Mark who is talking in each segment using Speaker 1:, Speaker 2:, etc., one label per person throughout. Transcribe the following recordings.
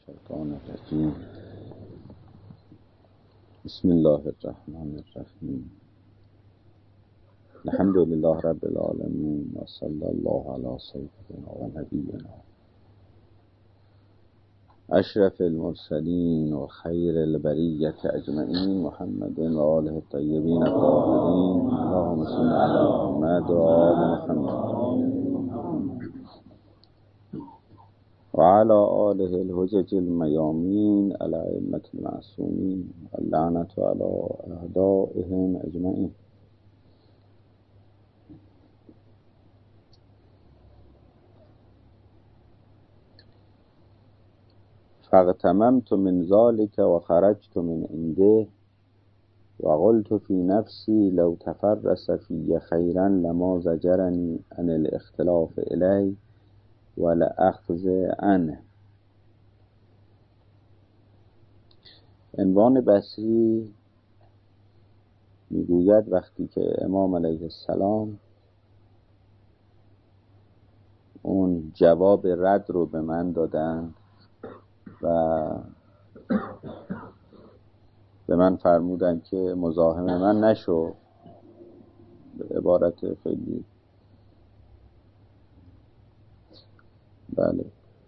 Speaker 1: الشیطان الرجیم. بسم الله الرحمن الرحیم. الحمد لله رب العالمین و صلی الله علی سیدنا و نبینا اشرف المرسلین و خیر البریة اجمعین محمد و آله الطیبین الطاهرین. اللهم صل علی محمد و آل محمد و علی آله الحجج الميامين الائمة المعصومين اللعنة على اعدائهم اجمعین. فاغتممت من ذلك و خرجت من عنده و قلت في نفسي لو تفرس في خيرا لما زجرني عن الاختلاف إليه ولأخذ عنه. عنوان بصری میگوید وقتی که امام علیه السلام اون جواب رد رو به من دادن و به من فرمودن که مزاحم من نشو، به عبارت خیلی بله،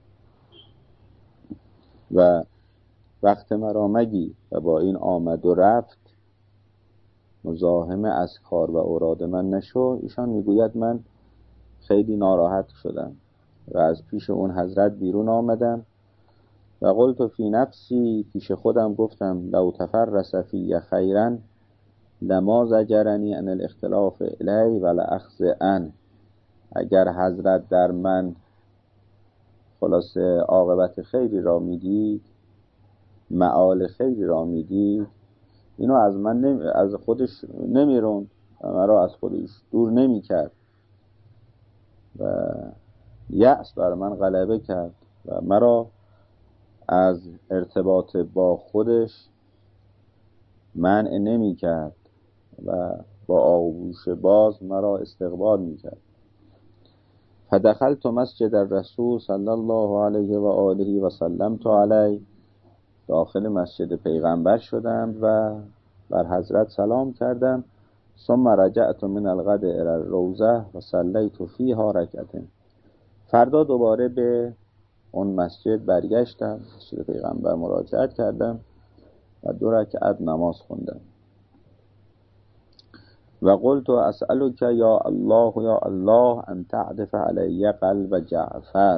Speaker 1: و وقت مرا مگی و با این آمد و رفت مزاحم از کار و اوراد من نشو. ایشان میگوید من خیلی ناراحت شدم و از پیش اون حضرت بیرون آمدم و قلت فی نفسی، پیش خودم گفتم لو تفرس فی خیرا لما زجرنی عن الاختلاف الی و لأخذ عنه. اگر حضرت در من خلاصه عاقبت خیری را میدید، معال خیری را میدید، اینو از من از خودش نمیروند و مرا از خودش دور نمیکرد و یأس بر من غلبه کرد و مرا از ارتباط با خودش منع نمی کرد و با آغوش باز مرا استقبال می کرد. فدخلت مسجد الرسول صلی الله علیه و آله و سلمت علیه. داخل مسجد پیغمبر شدم و بر حضرت سلام کردم. ثم رجعت من الغد الى الروضه و صلیت فیها رکعتین. فردا دوباره به اون مسجد برگشتم، مسجد پیغمبر مراجعت کردم و 2 رکعت نماز خوندم و قلت اسألک یا الله ان تعطف علی قلب جعفر.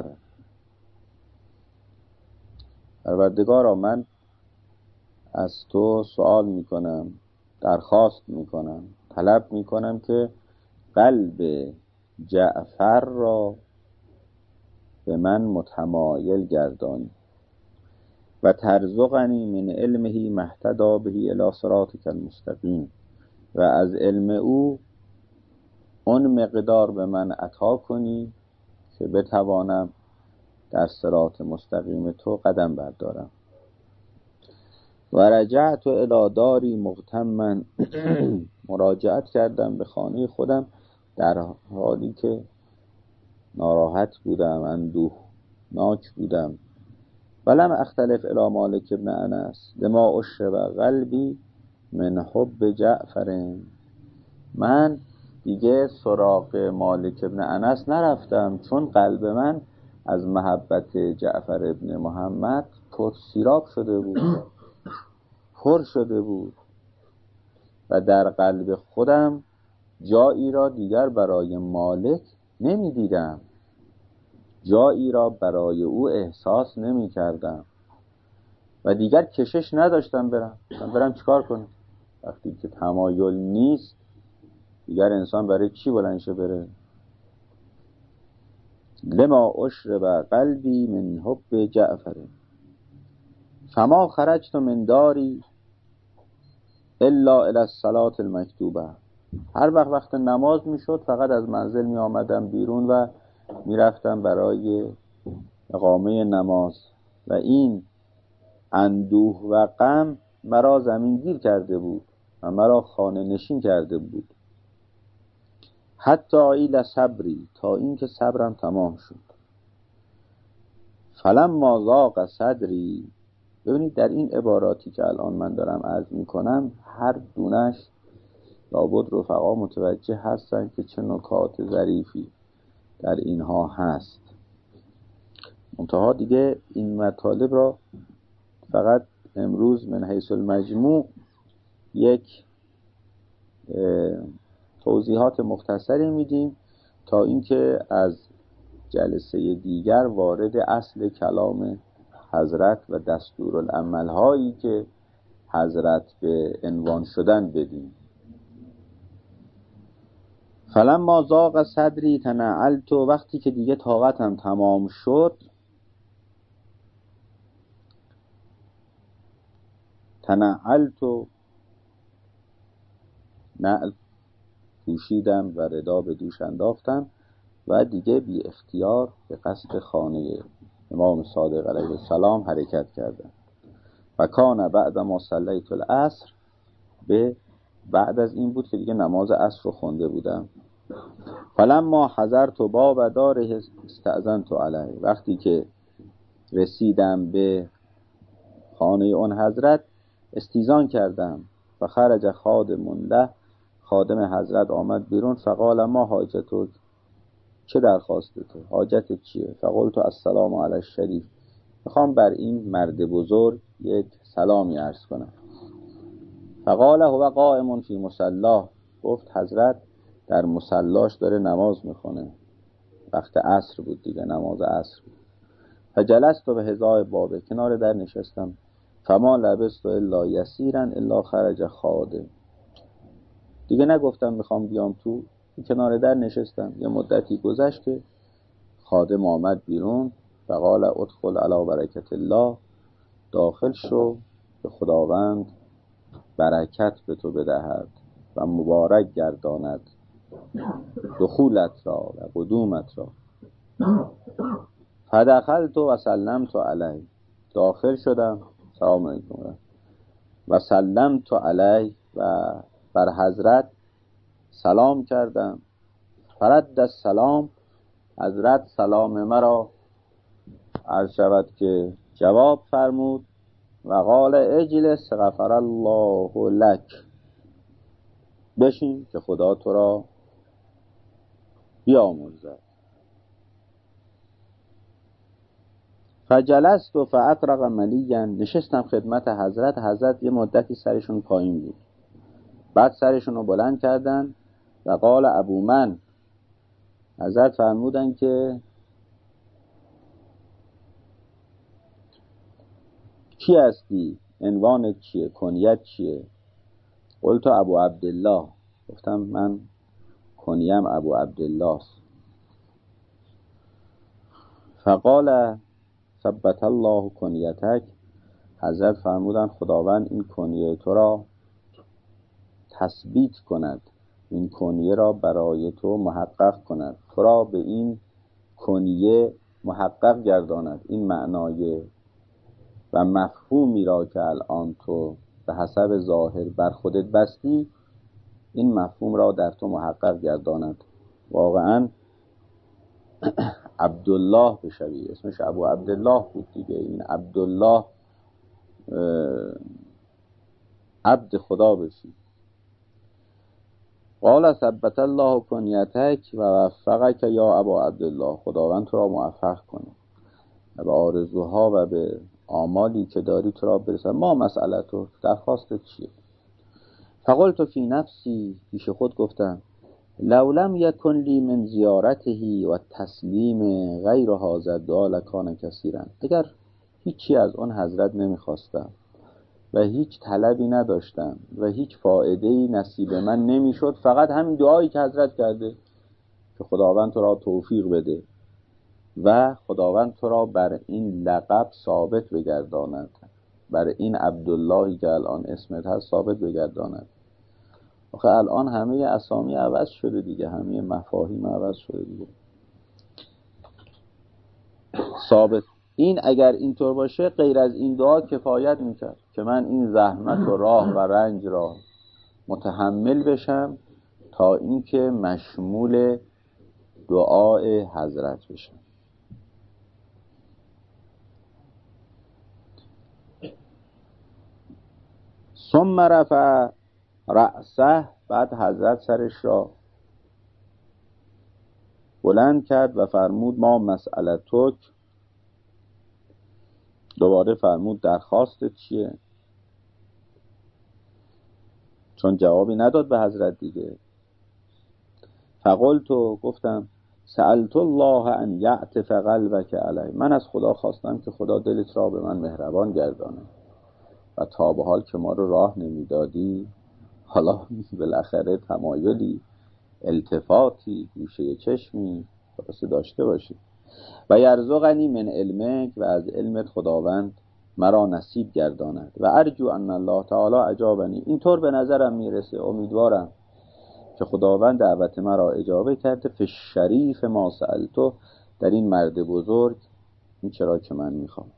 Speaker 1: پروردگارا من از تو سوال میکنم، درخواست میکنم، طلب میکنم که قلب جعفر را به من متمایل گردانی و ترزقنی من علمه ما اهتدی به الی صراطک المستقیم، و از علم او اون مقدار به من عطا کنی که بتوانم در صراط مستقیم تو قدم بردارم. و رجعت الی داری مغتما. مراجعت کردم به خانه خودم در حالی که ناراحت بودم، اندوهناک بودم. ولم اختلف الی مالک ابن انس لما اشرب قلبی من حب جعفر. من دیگه سراغ مالک ابن انس نرفتم، چون قلب من از محبت جعفر ابن محمد پر سیراب شده بود، پر شده بود و در قلب خودم جایی را دیگر برای مالک نمی دیدم، جایی را برای او احساس نمی کردم و دیگر کشش نداشتم برم چیکار کنم. وقتی که تمایل نیست دیگر انسان برای چی بلندشه بره؟ لما اشرب قلبی من حب جعفر فما خرجت من داری الا الی الصلاة المکتوبه. هر وقت نماز میشد فقط از منزل می آمدم بیرون و می رفتم برای اقامه نماز و این اندوه و غم مرا زمین گیر کرده بود و مرا خانه نشین کرده بود. حتی ایل صبری، تا این که صبرم تمام شد. فلما ضاق صدری. ببینید در این عباراتی که الان من دارم عرض میکنم هر دونش لابد رفقا متوجه هستن که چه نکات ظریفی در اینها هست. منتها دیگه این مطالب را فقط امروز من حیث المجموع یک توضیحات مختصری میدیم تا اینکه از جلسه دیگر وارد اصل کلام حضرت و دستورالعمل هایی که حضرت به عنوان شدن بدیم. فلما ضاق صدری تنعلت، وقتی که دیگه طاقتم تمام شد، تنعلت، نعل پوشیدم و ردا به دوش انداختم و دیگه بی اختیار به قصد خانه امام صادق علیه السلام حرکت کردم. و کان بعد ما صلیت العصر، به بعد از این بود که دیگه نماز عصر رو خونده بودم. فلما حضرت باب داره استأذنت علیه، وقتی که رسیدم به خانه اون حضرت استیزان کردم. و خرج خادم له، خادم حضرت آمد بیرون. فقال ما حاجتک، چه درخواست تو، حاجت چیه؟ فقلت السلام علی الشریف، میخوام بر این مرد بزرگ یک سلامی عرض کنم. فقال هو قائم فی مصلاه، گفت حضرت در مصلاش داره نماز میخونه. وقت عصر بود دیگه، نماز عصر بود. فجلست به حذاء باب، کنار در نشستم. فما لبست الا یسیرا الا خرج خادم، دیگه نگفتم میخوام بیام تو، کنار در نشستم. یه مدتی گذشت که خادم آمد بیرون. فقال ادخل علی برکت الله، داخل شو به خداوند برکت به تو بدهد و مبارک گرداند دخولت را و قدومت را. فدخلت و سلمت علیه، داخل شدم، سلام علیکم و سلمت علیه، و بر حضرت سلام کردم. فرد السلام، حضرت سلام مرا عرض شود که جواب فرمود. و قال اجلس غفر الله لک، بشین که خدا تو را بیامرزد. فجلست و فاطرق ملیا، نشستم خدمت حضرت. حضرت یه مدتی سرشون پایین بود، بعد سرشون رو بلند کردن. و قال ابو من، حضرت فرمودن که کی هستی؟ عنوانت چیه؟ کنیت چیه؟ قلت ابو عبدالله، گفتم من کنیم ابو عبدالله است. فقال ثبت الله کنیتک، حضرت فرمودن خداوند این کنیه تو را تثبیت کند، این کنیه را برای تو محقق کند، تو را به این کنیه محقق گرداند. این معنای و مفهومی را که الان تو به حسب ظاهر بر خودت بستی، این مفهوم را در تو محقق گرداند. واقعا عبدالله بشوی، اسمش ابو عبدالله بود دیگه. این عبدالله عبد خدا بشی. قال ثبت الله کنیتک و وفقک یا ابا عبدالله، خداوند تو را موفق کنه و به آرزوها و به آمالی که داری تو را برسد. ما مسئله تو، درخواستت چیه؟ فقلت فی نفسی، پیش خود گفتم لو لم یکن لی من زیارته و تسلیم غیر هذا الدعاء لکان کثیرا، اگر هیچی از اون حضرت نمیخواستم و هیچ طلبی نداشتم و هیچ فایده‌ای نصیب من نمیشد، فقط همین دعایی که حضرت کرده که خداوند تو را توفیق بده و خداوند تو را بر این لقب ثابت بگرداند، بر این عبداللهی که الان اسمت هست ثابت بگرداند. آخه الان همه اسامی عوض شده دیگه، همه مفاهیم عوض شده دیگه. ثابت این اگر اینطور باشه غیر از این دعا کفایت میکرد که من این زحمت و راه و رنج را متحمل بشم تا اینکه مشمول دعای حضرت بشم. ثم رفع رأسه، بعد حضرت سرش را بلند کرد و فرمود ما مسئلتک، دوباره فرمود درخواستت چیه؟ چون جوابی نداد به حضرت دیگه. فقلت، گفتم سألت الله ان یعطف قلبک علی، من از خدا خواستم که خدا دلت را به من مهربان گردانه و تا به حال که ما رو راه نمیدادی، حالا بالاخره تمایلی، التفاتی، گوشه چشمی خلاصه داشته باشی. و یرزقنی من علمک، و از علمت خداوند مرا نصیب گرداند. و ارجو ان الله تعالی اجابنی، اینطور به نظرم میرسه، امیدوارم که خداوند دعوت مرا اجابه کرده. فی شریف ما سألتو، در این مرد بزرگ، این چرا که من میخوام.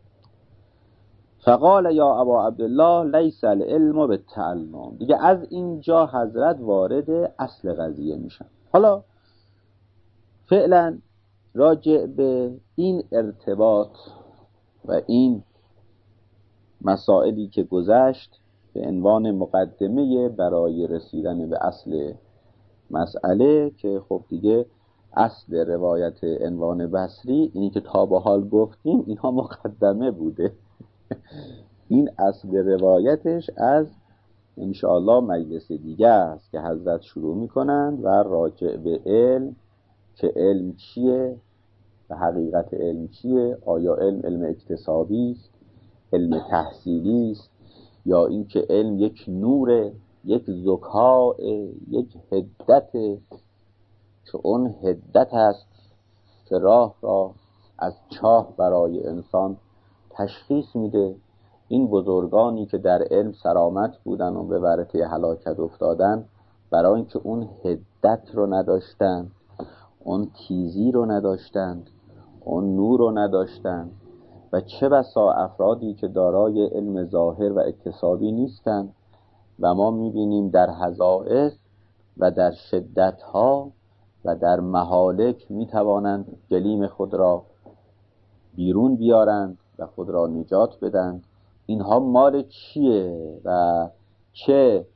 Speaker 1: فقال یا ابا عبدالله لیس العلم بالتعلم، دیگه از اینجا حضرت وارد اصل قضیه میشن. حالا فعلا راجع به این ارتباط و این مسائلی که گذشت به عنوان مقدمه برای رسیدن به اصل مسئله، که خب دیگه اصل روایت عنوان بصری، اینی که تا به حال گفتیم، اینها مقدمه بوده. این اصل روایتش از انشاءالله مجلس دیگه است که حضرت شروع میکنند و راجع به علم، که علم چیه و حقیقت علم چیه، آیا علم اکتسابی است، علم تحصیلی است، یا اینکه علم یک نور، یک ذکاء، یک حدت، که اون حدت است که راه را از چاه برای انسان تشخیص میده. این بزرگانی که در علم سرامت بودن و به ورطه هلاکت افتادن، برای اینکه اون حدت رو نداشتن، اون تیزی رو نداشتن، اون نور رو نداشتن، و چه بسا افرادی که دارای علم ظاهر و اکتسابی نیستن و ما میبینیم در حضائض و در شدتها و در مهالک میتوانند گلیم خود را بیرون بیارند و خود را نجات بدند. اینها مال چیه و چه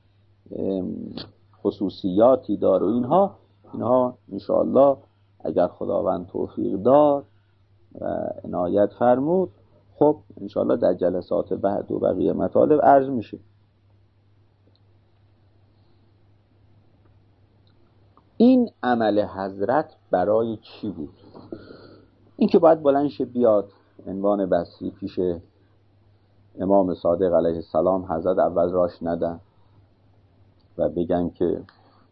Speaker 1: خصوصیاتی داره؟ اینها انشاءالله اگر خداوند توفیق داد و عنایت فرمود، خب انشاءالله در جلسات بعد و بقیه مطالب عرض میشه. این عمل حضرت برای چی بود؟ این که باید بلندش بیاد عنوان بصری پیش امام صادق علیه السلام، حضرت اول راش ندن و بگن که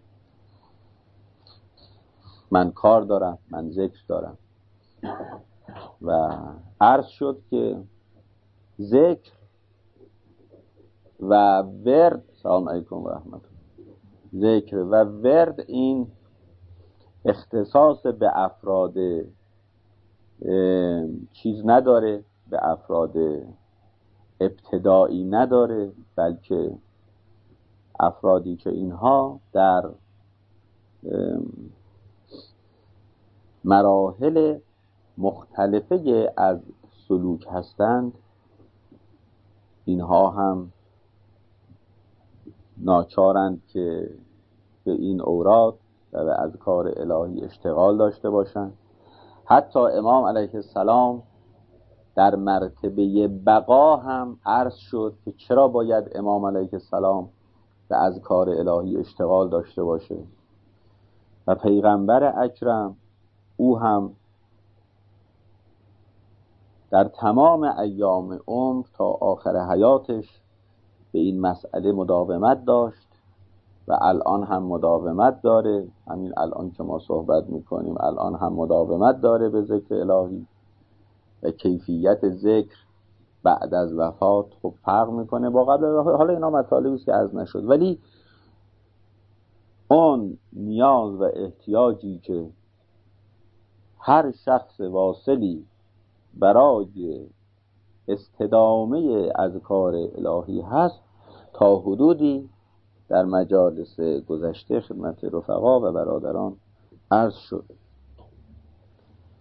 Speaker 1: من کار دارم، من ذکر دارم. و عرض شد که ذکر و ورد، سلام علیکم و رحمت الله، ذکر و ورد این اختصاص به افراد چیز نداره، به افراد ابتدایی نداره، بلکه افرادی که اینها در مراحل مختلفه از سلوک هستند، اینها هم ناچارند که به این اوراد و به اذکار الهی اشتغال داشته باشند. حتی امام علیه السلام در مرتبه بقا هم عرض شد که چرا باید امام علیه السلام به اذکار الهی اشتغال داشته باشه، و پیغمبر اکرم او هم در تمام ایام عمر تا آخر حیاتش به این مسئله مداومت داشت و الان هم مداومت داره. همین الان که ما صحبت میکنیم الان هم مداومت داره به ذکر الهی، و کیفیت ذکر بعد از وفات خب فرق میکنه با قبل وفات. حالا اینا مطالبی است که عرض نشد، ولی اون نیاز و احتیاجی که هر شخص واصلی برای استدامه اذکار الهی هست، تا حدودی در مجالس گذشته خدمت رفقا و برادران عرض شد.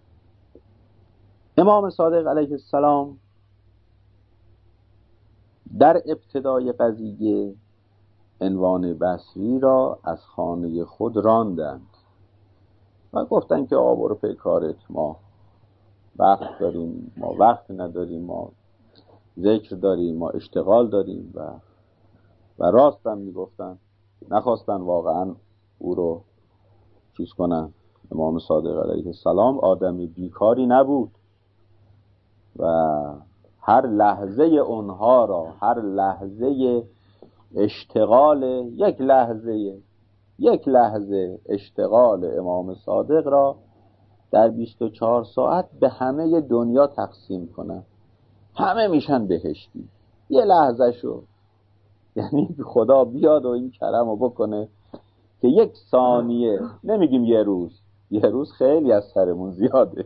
Speaker 1: امام صادق علیه السلام در ابتدای قضیه عنوان بصری را از خانه خود راندند و گفتن که برو پی کارت، ما وقت داریم، ما وقت نداریم، ما ذکر داریم، ما اشتغال داریم و راستم میگفتن. نخواستن واقعا او رو چیز کنن. امام صادق علیه السلام آدم بیکاری نبود و هر لحظه اونها را، هر لحظه اشتغال یک لحظه اشتغال امام صادق را در 24 ساعت به همه دنیا تقسیم کنن، همه میشن بهشتی. یه لحظه شو، یعنی خدا بیاد و این کرم رو بکنه که یک ثانیه، نمیگیم یه روز خیلی از سرمون زیاده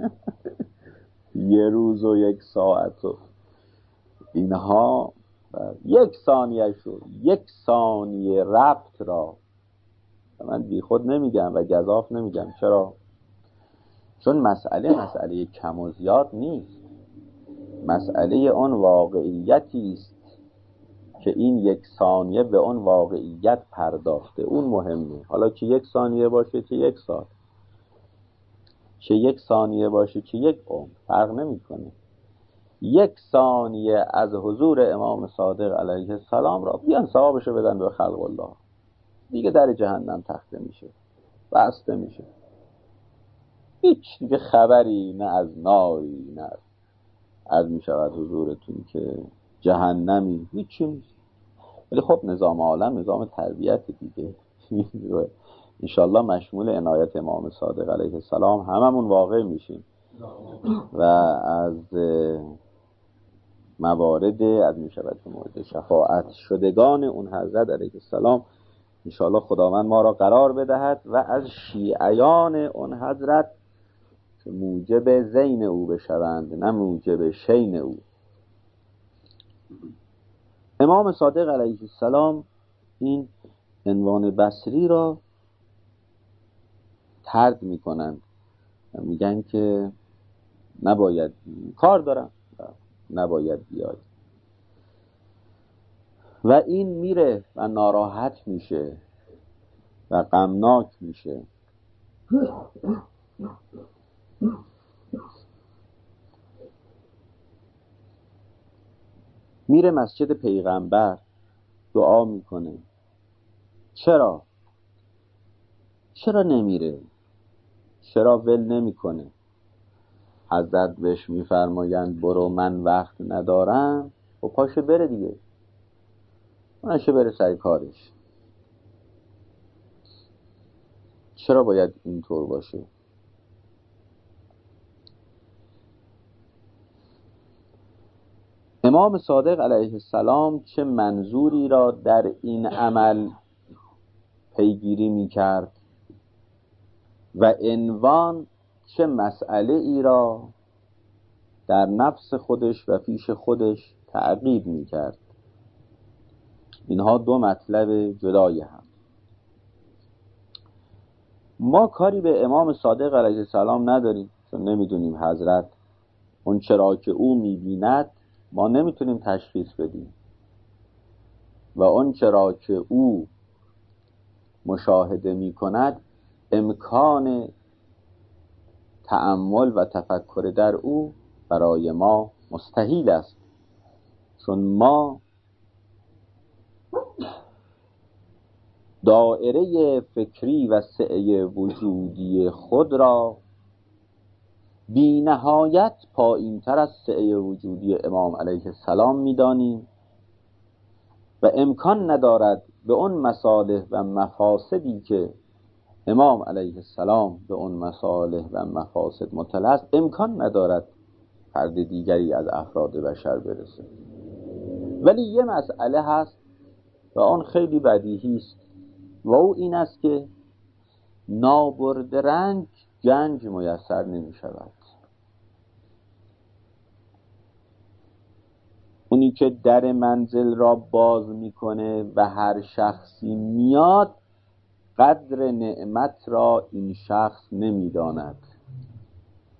Speaker 1: یه روز و یک ساعت و اینها، یک ثانیه شو، یک ثانیه ربط را من بی خود نمیگم و گزاف نمیگم. چرا؟ چون مسئله کم و زیاد نیست، مسئله اون واقعیتی است که این یک ثانیه به اون واقعیت پرداخته، اون مهمه. حالا چه یک ثانیه باشه چه یک ساعت، چه یک ثانیه باشه چه یک عمر، فرق نمیکنه. یک ثانیه از حضور امام صادق علیه السلام را بیان ثوابشو بدن به خلق الله، دیگه در جهنم تخته میشه، بسته میشه، هیچ دیگه خبری نه از ناری نه از میشود حضورتون که جهنمی، هیچی نیست. ولی خب نظام عالم نظام تربیت دیگه انشالله مشمول عنایت امام صادق علیه السلام هممون واقع میشیم و از موارد از میشود مورد شفاعت شدگان اون حضرت علیه السلام انشالله خداوند ما را قرار بدهد و از شیعیان اون حضرت که موجب زین او بشوند نه موجب شین او. امام صادق علیه السلام این عنوان بصری را طرد میکنند، میگن که نباید، کار دارم نباید بیاد و این میره و ناراحت میشه و غمناک میشه. میره مسجد پیغمبر دعا میکنه. چرا نمیره؟ چرا ول نمیکنه؟ حضرت بهش میفرمایند برو من وقت ندارم و پاشه بره دیگه، پاشه بره سر کارش. چرا باید اینطور باشه؟ امام صادق علیه السلام چه منظوری را در این عمل پیگیری میکرد و عنوان چه مسئله ای را در نفس خودش و پیش خودش تعقیب میکرد. اینها دو مطلب جدای هم. ما کاری به امام صادق علیه السلام نداریم، چون نمیدونیم حضرت اون چرا که او میبیند ما نمیتونیم تشخیص بدیم و اون چرا که او مشاهده میکند امکان تأمل و تفکر در او برای ما مستحیل است، چون ما دائره فکری و سعی وجودی خود را بی نهایت پایین تر از سعی وجودی امام علیه السلام می‌دانیم و امکان ندارد به اون مصالح و مفاسدی که امام علیه السلام به اون مصالح و مفاسد مطلع است، امکان ندارد فرد دیگری از افراد بشر برسه. ولی یه مسئله هست و آن خیلی بدیهی است و او این است که نابرد رنج گنج میسر نمی شود. اونی که در منزل را باز میکنه و هر شخصی میاد قدر نعمت را این شخص نمیداند،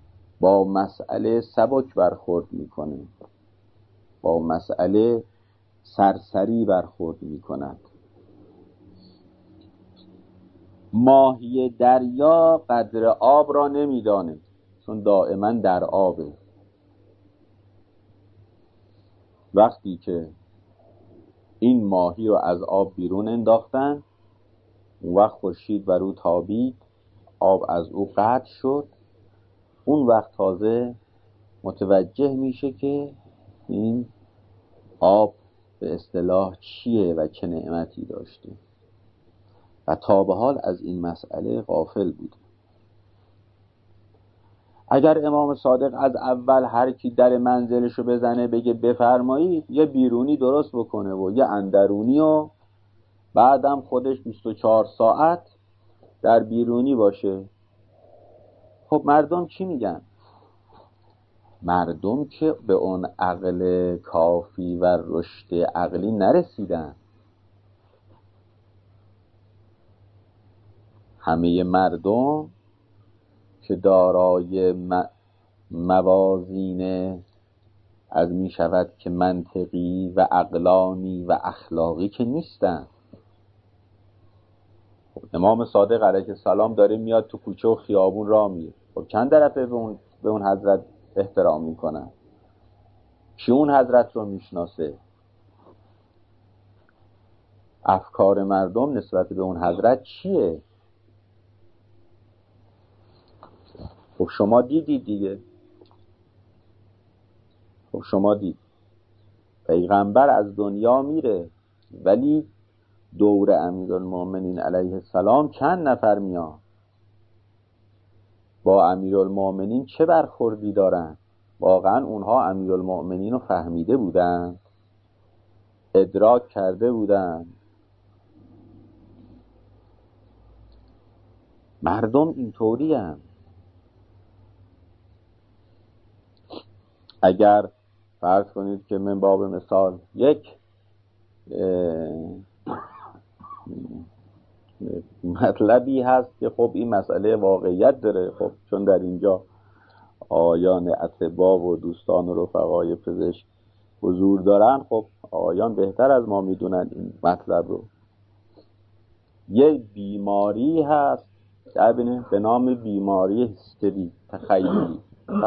Speaker 1: با مسئله سبک برخورد میکنه، با مسئله سرسری برخورد میکند. ماهی دریا قدر آب را نمیداند، چون دائما در آبه. وقتی که این ماهی رو از آب بیرون انداختن، اون وقت خورشید بر او تابید، آب از او قطع شد، اون وقت تازه متوجه میشه که این آب به اصطلاح چیه و چه نعمتی داشته و تا به حال از این مسئله غافل بود. اگر امام صادق از اول هر کی در منزلشو بزنه بگه بفرمایید، یه بیرونی درست بکنه و یه اندرونی، و بعدم خودش 24 ساعت در بیرونی باشه، خب مردم چی میگن؟ مردم که به اون عقل کافی و رشد عقلی نرسیدن. همه مردم که دارای موازین از می شود که منطقی و عقلانی و اخلاقی که نیستن. امام صادق علیه السلام داره میاد تو کوچه و خیابون راه میره، خب چند طرفه به اون حضرت احترام میکنن؟ کی اون حضرت رو میشناسه؟ افکار مردم نسبت به اون حضرت چیه؟ خب شما دیدید دیگه. خب شما دید پیغمبر از دنیا میره، ولی دور امیرالمومنین علیه السلام چند نفر میان؟ با امیرالمومنین چه برخوردی دارن؟ واقعا اونها امیرالمومنین رو فهمیده بودن؟ ادراک کرده بودن؟ مردم اینطوری هستند. اگر فرض کنید که من باب مثال یک مطلبی هست که خب این مسئله واقعیت داره، خب چون در اینجا آیان اطباء و دوستان و رفقای پزشک حضور دارن، خب آیان بهتر از ما میدونن این مطلب رو. یه بیماری هست به نام بیماری هستری تخیلی.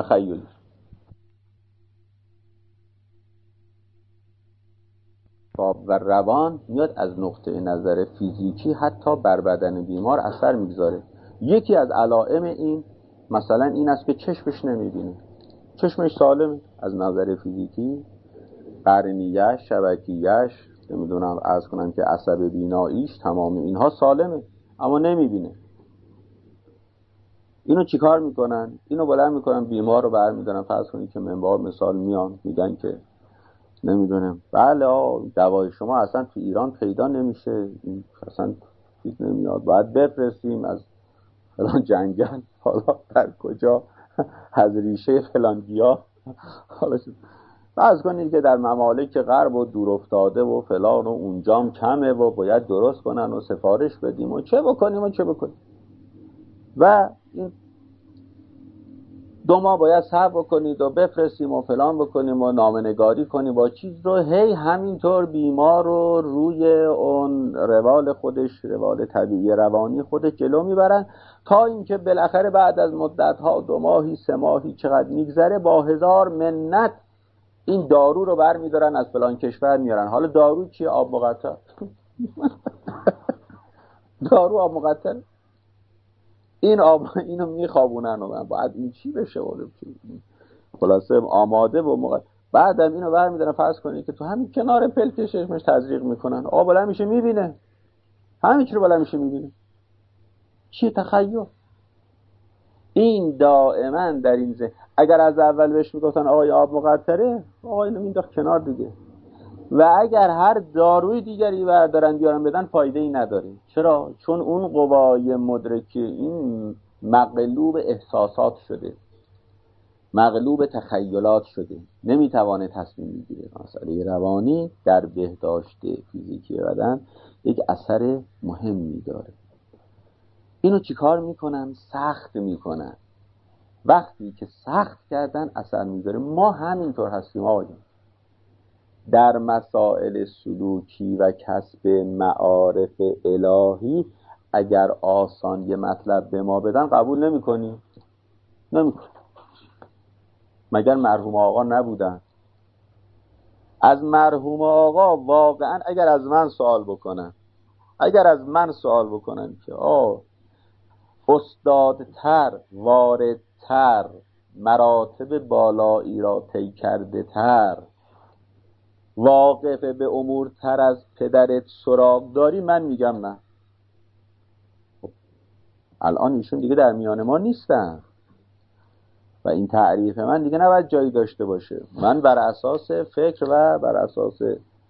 Speaker 1: و روان میاد از نقطه نظر فیزیکی حتی بر بدن بیمار اثر میگذاره. یکی از علائم این مثلا این است که چشمش نمیبینه، چشمش سالمه از نظر فیزیکی، قرنیه‌اش، شبکیه‌اش، نمیدونم عرض کنم که عصب بیناییش، تمام اینها سالمه، اما نمیبینه. اینو چیکار میکنن؟ اینو بلند میکنن بیمار رو برمیدارن، فرض کنید که منبار مثال میان میگن که نمیدونم بله دوای شما اصلا تو ایران پیدا نمیشه، اصلا چیز نمیاد، باید بفرستیم از فلان جنگل، حالا در کجا، از ریشه فلان گیاه. حالا فرض کنید که در ممالک غرب و دور افتاده و فلان و اونجام کمه و باید درست کنن و سفارش بدیم و چه بکنیم و این 2 ماه باید صبر بکنید و بفرستیم و فلان بکنیم و نامنگاری کنیم با چیز رو، هی همینطور بیمار رو روی اون روال خودش، روال طبیعی روانی خودش جلو میبرن، تا اینکه بالاخره بعد از مدت‌ها 2 ماهی 3 ماهی چقدر میگذره، با 1000 منت این دارو رو برمیدارن از فلان کشور میارن. حالا دارو چیه؟ آب مقطر. دارو آب مقطر، این آب اینو میخوابونن و بعد این چی بشه؟ خلاصه آماده و بعدم اینو برمیدارن، فرض کنید که تو همین کنار پلک چشمش تزریق میکنن، آب بالا میشه میبینه، همین چی رو بالا میشه میبینه. چی تخیل؟ این دائما در این اگر از اول بهش میگفتن آقای آب مقطره، آقای اینو مینداخت کنار دیگه، و اگر هر داروی دیگری بردارن بیارن بدن فایده ای نداره. چرا؟ چون اون قوای مدرکی این مغلوب احساسات شده، مغلوب تخیلات شده، نمیتوانه تصمیم بگیره. مسئله روانی در بهداشت فیزیکی بدن یک اثر مهمی داره. اینو چیکار میکنن؟ سخت میکنن. وقتی که سخت کردن اثر میذاره. ما همینطور هستیم آقایان، در مسائل سلوکی و کسب معارف الهی اگر آسان یه مطلب به ما بدن قبول نمی کنی؟ مگر مرحوم آقا نبودن؟ از مرحوم آقا واقعا اگر از من سوال بکنن که استادتر، واردتر، مراتب بالایی را طی کرده تر، واقف به امورتر از پدرت سراغ داری، من میگم نه. الان ایشون دیگه در میان ما نیستن و این تعریف من دیگه نباید جایی داشته باشه. من بر اساس فکر و بر اساس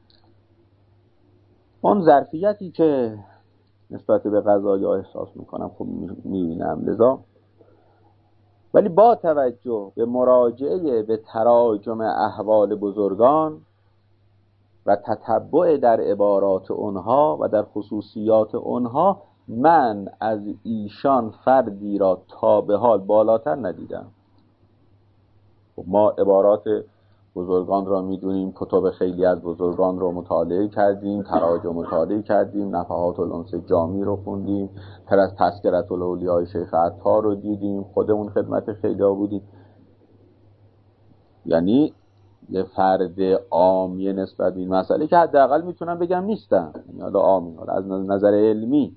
Speaker 1: اون ظرفیتی که نسبت به قضایا احساس میکنم خب میبینم. لذا ولی با توجه به مراجعه به تراجم احوال بزرگان و تتبع در عبارات اونها و در خصوصیات اونها، من از ایشان فردی را تا به حال بالاتر ندیدم. ما عبارات بزرگان را میدونیم، کتب خیلی از بزرگان را مطالعه کردیم، تراجم مطالعه کردیم، نفحات الانس جامی رو خوندیم، از تذکرة الاولیاء شیخ عطار رو دیدیم، خودمون خدمت خیلی ها بودیم. یعنی یه فرد عامی نسبت به این مسئله که حداقل میتونم بگم نیستن، یعنی عامی از نظر علمی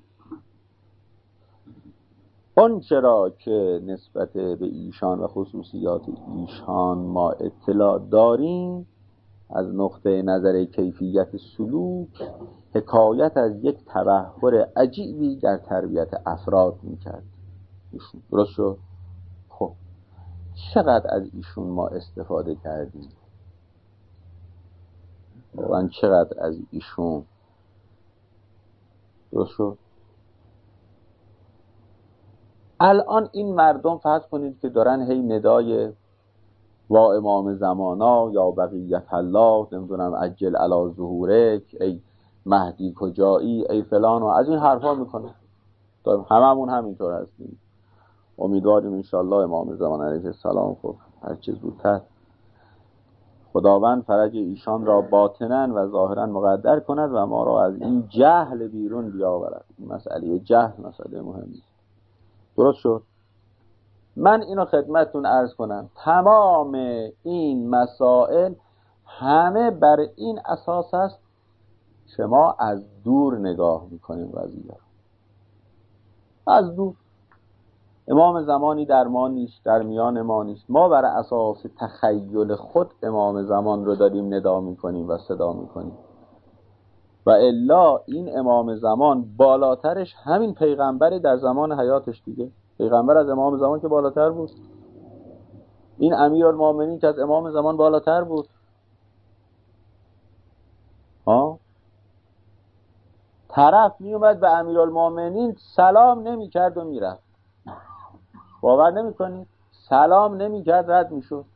Speaker 1: اون چرا که نسبت به ایشان و خصوصیات ایشان ما اطلاع داریم از نقطه نظر کیفیت سلوک حکایت از یک تبحر عجیبی در تربیت افراد میکرد. درست شد؟ خب چقدر از ایشون ما استفاده کردیم؟ واقعا چقدر از ایشون؟ درست شد؟ الان این مردم فرض کنید که دارن هی ندای وا امام زمانا یا بقیت الله، نمیدونم عجل علی ظهورک، ای مهدی کجایی، ای فلان، و از این حرفا میکنه. هممون همینطور هستیم. امیدواریم انشالله امام زمان علیه السلام خب هر چه زودتر خداوند فرج ایشان را باطنا و ظاهرا مقدر کند و ما را از این جهل بیرون بیاورد. این مسئله جهل مسئله مهمی. درست شد؟ من اینو خدمتتون عرض کنم، تمام این مسائل همه بر این اساس است که ما از دور نگاه میکنیم قضیه. از دور. امام زمانی در ما نیست، در میان ما نیست. ما بر اساس تخیل خود امام زمان رو داریم ندا میکنیم و صدا میکنیم. و الا این امام زمان بالاترش همین پیغمبر در زمان حیاتش دیگه. پیغمبر از امام زمان که بالاتر بود، این امیرالمومنین که از امام زمان بالاتر بود. طرف می اومد به امیرالمومنین سلام نمی کرد و می رفت. باور نمی کنید؟ سلام نمی کرد، رد می شد.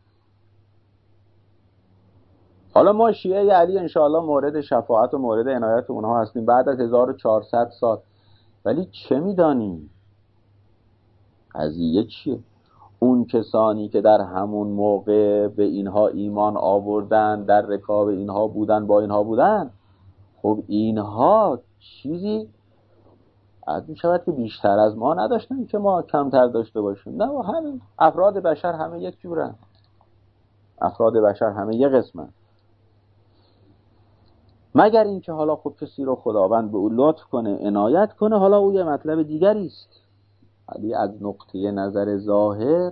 Speaker 1: حالا ما شیعه علی انشاءالله مورد شفاعت و مورد عنایت اونها هستیم بعد از 1400 سال. ولی چه می دانیم؟ قضیه چیه؟ اون کسانی که در همون موقع به اینها ایمان آوردن، در رکاب اینها بودن، با اینها بودن، خب اینها چیزی از می شود که بیشتر از ما نداشتن که ما کمتر داشته باشیم. نه، همین افراد بشر همه یک جورن. افراد بشر همه یک قسمن. مگر اینکه حالا خب کسی رو خداوند به او لطف کنه، عنایت کنه، حالا او یه مطلب دیگری است. ولی از نقطه نظر ظاهر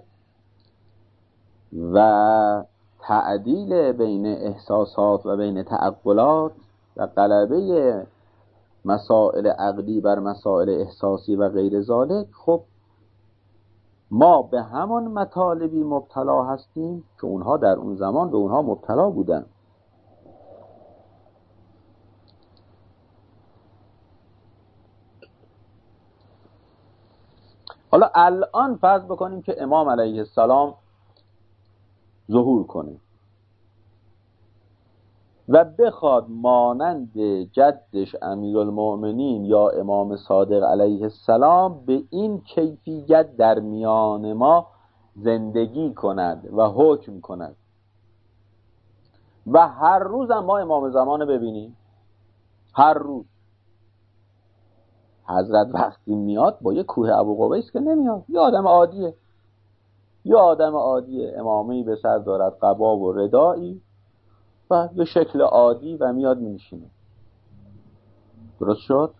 Speaker 1: و تعدیل بین احساسات و بین تعقلات و غلبه مسائل عقلی بر مسائل احساسی و غیر ذالک، خب ما به همان مطالبی مبتلا هستیم که اونها در اون زمان به اونها مبتلا بودن. حالا الان فرض بکنیم که امام علیه السلام ظهور کنه و بخواد مانند جدش امیرالمؤمنین یا امام صادق علیه السلام به این کیفیت در میان ما زندگی کند و حکم کند. و هر روز هم ما امام زمان رو ببینیم. هر روز حضرت وقتی میاد با یه کوه ابوقبیس که نمیاد، یه آدم عادیه، یه آدم عادیه، امامه‌ای به سر دارد، قبا و ردایی و یه شکل عادی و میاد میشینه. درست شد؟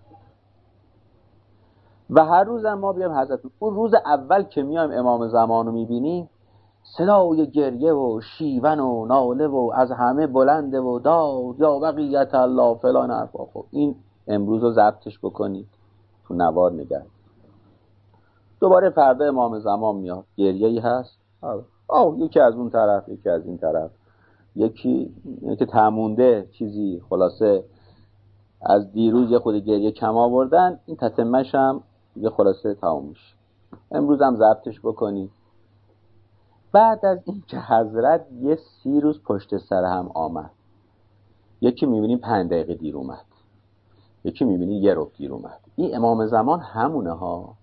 Speaker 1: و هر روز هم ما بیایم حضرت، اون روز اول که میایم امام زمان رو میبینیم، صدای گریه و شیون و ناله و از همه بلنده و داد یا بقیت الله فلان حرفا. خب این امروز رو ضبطش بکنید، تو نوار نگرد. دوباره فردا امام زمان میاد، گریه‌ای هست، یکی از اون طرف، یکی از این طرف، یکی که تمونده چیزی، خلاصه از دیروز یه خود گریه کم آوردن، این تتمش هم یه خلاصه تمام میشه. امروز هم ضبطش بکنید. بعد از این که حضرت یه 30 روز پشت سر هم آمد، یکی میبینی 5 دقیقه دیر اومد، یکی میبینی یه ربع دیر اومد، این امام زمان همونه ها.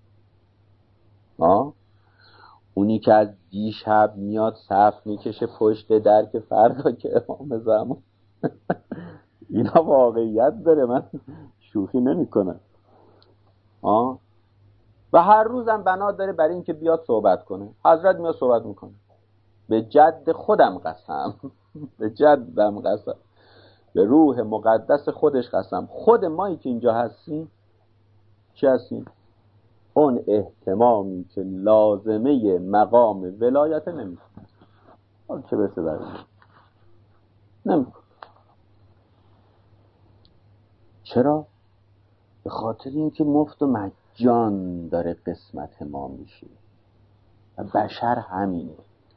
Speaker 1: اونی که از دیشب میاد صف میکشه پشت در که فردا که امام زمان اینا واقعیت داره، من شوخی نمی کنم. و هر روزم بنا داره برای این که بیاد صحبت کنه. حضرت میاد صحبت میکنه. به جد خودم قسم به جدم قسم، به روح مقدس خودش قسم، خود مایی که اینجا هستیم چی هستیم؟ اون اهتمامی که لازمه مقام ولایت نمیکنه. حالا چه برسه برای نمیکنه. چرا؟ به خاطر اینکه مفت و مجان داره قسمت ما میشه و بشر همینه.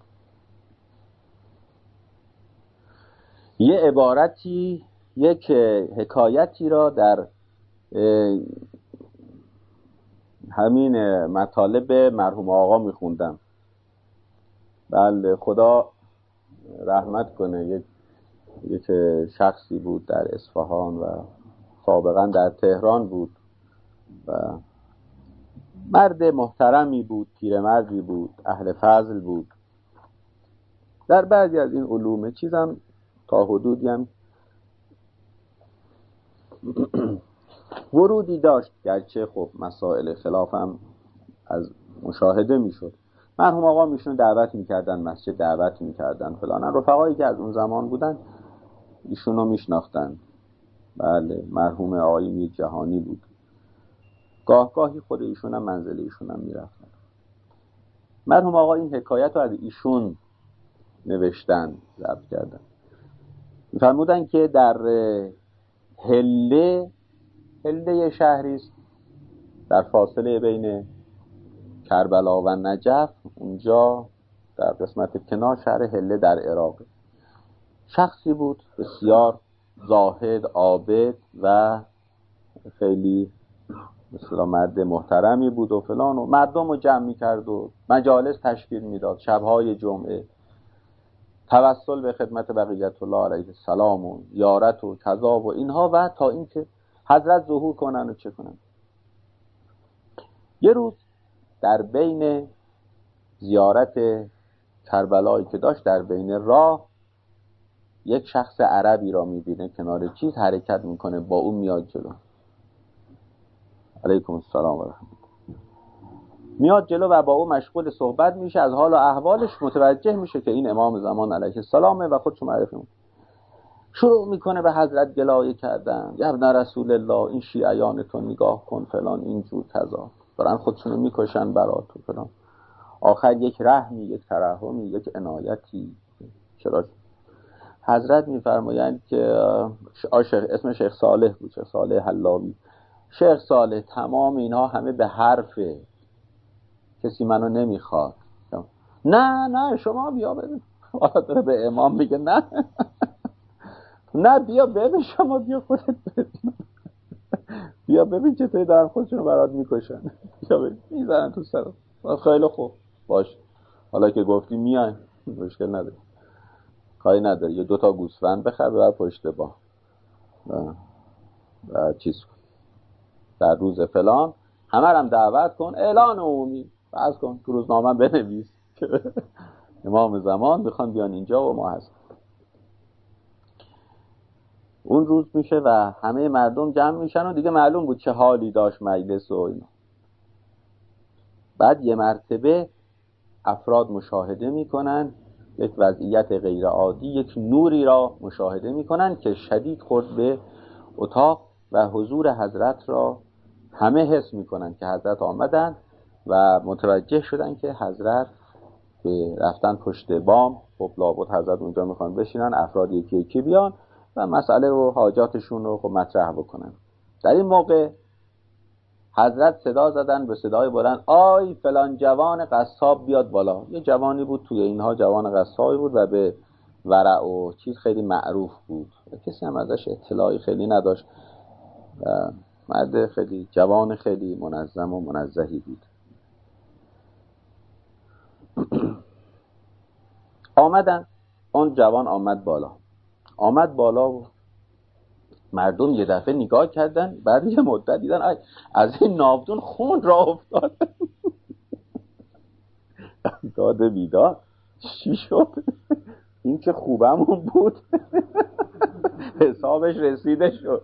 Speaker 1: یه عبارتی، یک حکایتی را در همین مطالب مرحوم آقا میخوندم. بله، خدا رحمت کنه. یک شخصی بود در اصفهان و سابقا در تهران بود و مرد محترمی بود، پیرمردی بود، اهل فضل بود. در بعضی از این علوم چیزم تا حدودی هم ورودی داشت، گرچه خب مسائل خلافم از مشاهده میشد. مرحوم آقا میشون دعوت میکردن، مسجد دعوت میکردن فلان. رفقایی که از اون زمان بودن ایشونو میشناختن. بله، مرحوم آقای میر جهانی بود. گاهی خود ایشون هم منزل ایشون هم میرفتن. مرحوم آقا این حکایت رو از ایشون نوشتن، ضبط کردن. فرمودن که در هله شهری است در فاصله بین کربلا و نجف، اونجا در قسمت کنار شهر هله در عراق. شخصی بود بسیار زاهد، عابد و خیلی مثلا مرد محترمی بود و فلان، و مردم رو جمع میکرد و مجالس تشکیل میداد، شبهای جمعه توسل به خدمت بقیت الله علیه السلام و زیارت و کذا و اینها، و تا اینکه حضرت ظهور کنن و چه کنن. یه روز در بین زیارت کربلایی که داشت، در بین راه یک شخص عربی را میبینه کنار چیز حرکت میکنه، با اون میاد جلو. علیکم السلام و رحمت الله. میاد جلو و با اون مشغول صحبت میشه، از حال و احوالش متوجه میشه که این امام زمان علیه السلامه و خودشو معرفی میکنه. شروع میکنه به حضرت گلایه کردن، یا ابن رسول الله این شیعیانتون نگاه کن فلان اینجور کذا، دارن خودشونو میکشن برات و فلان. آخر یک رحمی، یک ترحمی، یک عنایتی. چرا؟ حضرت میفرمایند که اسم شیخ صالح بود، شیخ صالح حلاوی. شیخ صالح تمام اینها همه به حرفه، کسی منو نمیخواد. نه شما بیا ببین. حالا داره به امام میگه نه بیا ببین، شما بیا خودت ببین. بیا ببین چطوری دارن خودشونو برات میکشن. بیا ببین میزنن تو سر. خیلی خوب باش، حالا که گفتی میایم، مشکل نداره، کاری نداره. یه 2 تا گوسفند بخر ببر پشت با و چیز کن، در روز فلان همه هم دعوت کن، اعلان عمومی بس کن، تو روزنامه بنویس که امام زمان میخوان بیان اینجا و ما هست. اون روز میشه و همه مردم جمع میشن و دیگه معلوم بود چه حالی داشت مجلس و اینا. بعد یه مرتبه افراد مشاهده میکنن یک وضعیت غیر عادی، یک نوری را مشاهده میکنن که شدید خورد به اتاق و حضور حضرت را همه حس میکنن که حضرت آمدن و متوجه شدن که حضرت رفتن پشت بام. خب لابد حضرت اونجا میخوان بشینن، افراد یکی یکی بیان و مسئله رو حاجاتشون رو خب مطرح بکنن. در این موقع حضرت صدا زدن به صدای بلند، آی فلان جوان قصاب بیاد بالا. یه جوانی بود توی اینها، جوان قصابی بود و به ورع و چیز خیلی معروف بود و کسی هم ازش اطلاعی خیلی نداشت. مرد خیلی جوان، خیلی منظم و منزهی بود. آمدن، اون جوان آمد بالا و مردم یه دفعه نگاه کردن. بعد یه مدت دیدن از این ناودون خون را افتاد. داد بیداد چی شد؟ این که خوبمون بود حسابش رسیده شد.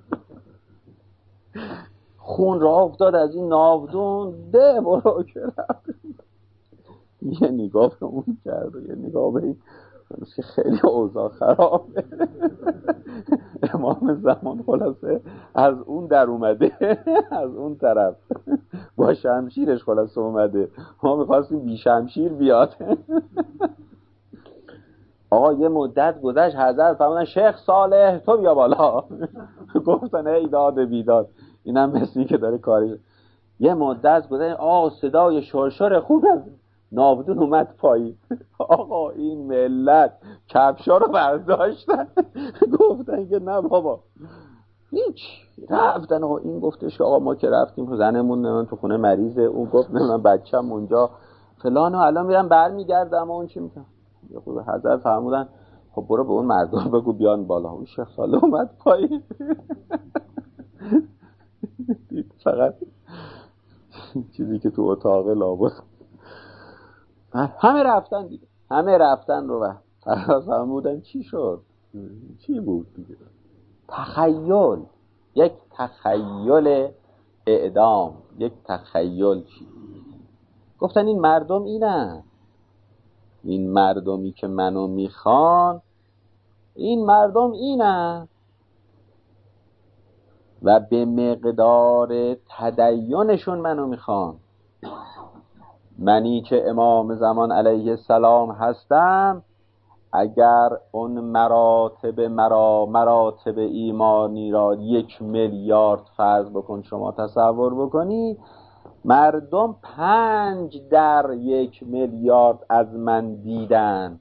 Speaker 1: خون را افتاد از این ناودون، ده برو که رفت. یه نگاه به اون کرد و یه نگاه به این، خیلی اوضاع خرابه. امام زمان خلاصه از اون در اومده، از اون طرف با شمشیرش خلاصه اومده. ما میخواستیم بی شمشیر بیاد. آقا یه مدت گذشت، حضرت فرمودن شیخ صالح تو بیا بالا. گفتن ای داد بیداد، اینم مثلی که داره کاری. یه مدت گذشت، صدای شرشر خون از ناودون اومد پایین. آقا این ملت کفشا رو برداشتن. گفتن که نه بابا هیچ، رفتن. آقا این گفتش آقا ما که رفتیم زنمون تو خونه مریضه، اون گفت نه من بچم اونجا فلان و الان میرم برمیگردم. اون چی میگم؟ حضرت فرمودن خب برو به اون مردم بگو بیان بالا. اون شیخ صالح اومد پایین. دید فقط چیزی که تو اتاق لابد. همه رفتن دیگه، همه رفتن رو فرمودن چی شد؟ چی بود دیگه؟ تخیل، یک تخیل اعدام، یک تخیل. چی گفتن؟ این مردم اینن، این مردمی که منو میخوان، این مردم اینن و به مقدار تدینشون منو میخوان. منی که امام زمان علیه السلام هستم، اگر اون مراتب ایمانی را 1 میلیارد فرض بکن، شما تصور بکنی مردم 5 در 1 میلیارد از من دیدن.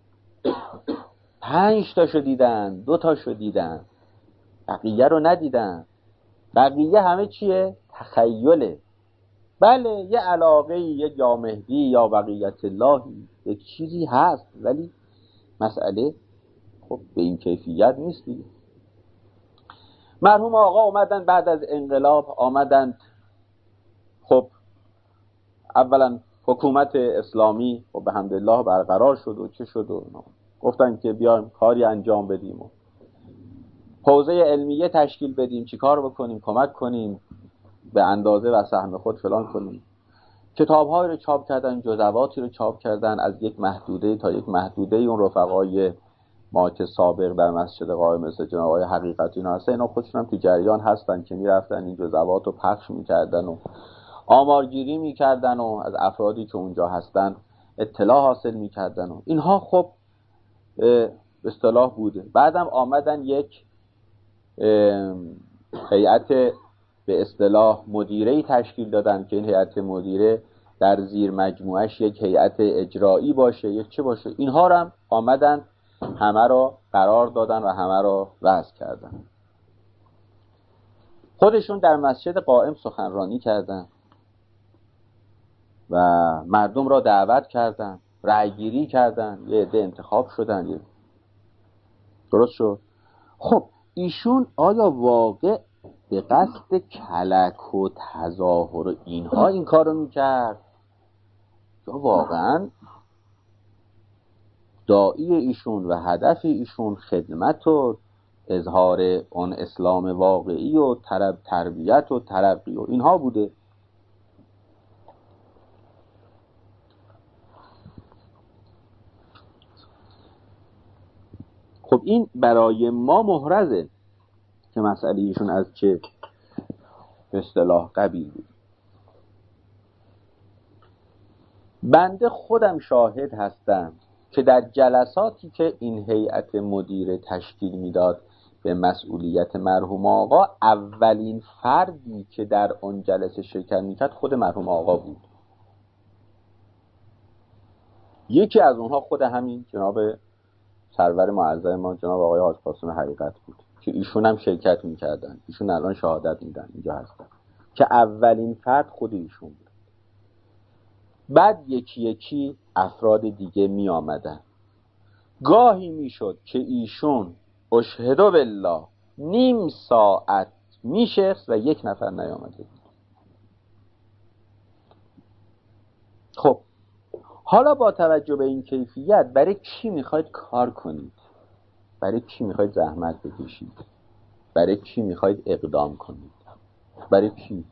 Speaker 1: 5 تاشو دیدن، 2 تاشو دیدن، بقیه رو ندیدن. بقیه همه چیه؟ تخیله. بله یه علاقه، یه یا مهدی یا بقیت الله، یک چیزی هست، ولی مسئله خب به این کیفیت نیست دیگه. مرحوم آقا اومدن بعد از انقلاب، آمدند خب اولا حکومت اسلامی خب به حمدالله برقرار شد و چه شد و گفتن که بیایم کاری انجام بدیم و حوزه علمیه تشکیل بدیم، چی کار بکنیم، کمک کنیم، به اندازه و سهم خود فلان کنیم. کتاب‌هایی رو چاپ کردن، جزواتی رو چاپ کردن از یک محدوده تا یک محدوده. اون رفقای ما که سابق در مسجد قائم مثل جناب آقای حقیقتی اینا هستن، اینا خودشون هم تو جریان هستن که میرفتن این جزوات رو پخش میکردن و آمارگیری میکردن و از افرادی که اونجا هستن اطلاع حاصل میکردن و اینها خب به اصطلاح بوده. بعدم آمدن یک هیئت به اصطلاح مدیره‌ای تشکیل دادن که این هیئت مدیره در زیر مجموعش یک هیئت اجرایی باشه، یک چه باشه. اینها رو هم آمدن همه رو قرار دادن و همه رو وضع کردن. خودشون در مسجد قائم سخنرانی کردن و مردم را دعوت کردن، رأی گیری کردن، یه عده انتخاب شدن. درست شد. خب ایشون آیا واقع به قصد کلک و تظاهر و اینها این کارو میکرد یا واقعا داعی ایشون و هدف ایشون خدمت و اظهار اون اسلام واقعی و تربیت و ترقی و اینها بوده. خب این برای ما محرزه که مسئله ایشون از چه اصطلاح قبیل بود. بنده خودم شاهد هستم که در جلساتی که این هیئت مدیره تشکیل میداد به مسئولیت مرحوم آقا، اولین فردی که در اون جلسه شرکت میکرد خود مرحوم آقا بود. یکی از اونها خود همین جناب سرور معظم ما جناب آقای حاج قاسم حقیقت بود که ایشون هم شرکت میکردن، ایشون الان شهادت میدن اینجا هستن، که اولین فرد خود ایشون بود. بعد یکی یکی افراد دیگه می آمدن. گاهی می شد که ایشون اشهد بالله نیم ساعت می شخص و یک نفر نیامده بود. خب حالا با توجه به این کیفیت برای کی میخواید کار کنید؟ برای کی میخواید زحمت بکشید؟ برای کی میخواید اقدام کنید؟ برای کی؟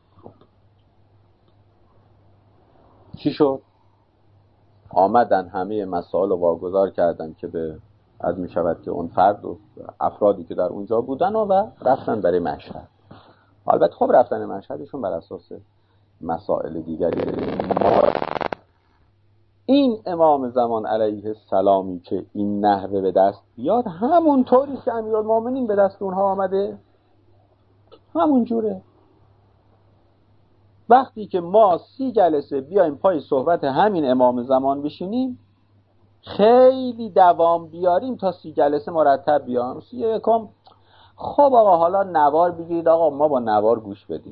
Speaker 1: چی شد؟ آمدن همه مسائل رو واگذار کردن که به از می شود که اون فرد و افرادی که در اونجا بودن و رفتن برای مشهد. البته خب رفتن مشهدشون بر اساس مسائل دیگری. این امام زمان علیه السلامی که این نحوه به دست بیاد، همون طوری که امیرالمومنین به دست اونها آمده، همون جوره. وقتی که ما 30 جلسه بیایم پای صحبت همین امام زمان بشینیم، خیلی دوام بیاریم تا 30 جلسه مرتب بیام 31 خب آقا حالا نوار بگیرید، آقا ما با نوار گوش بدیم.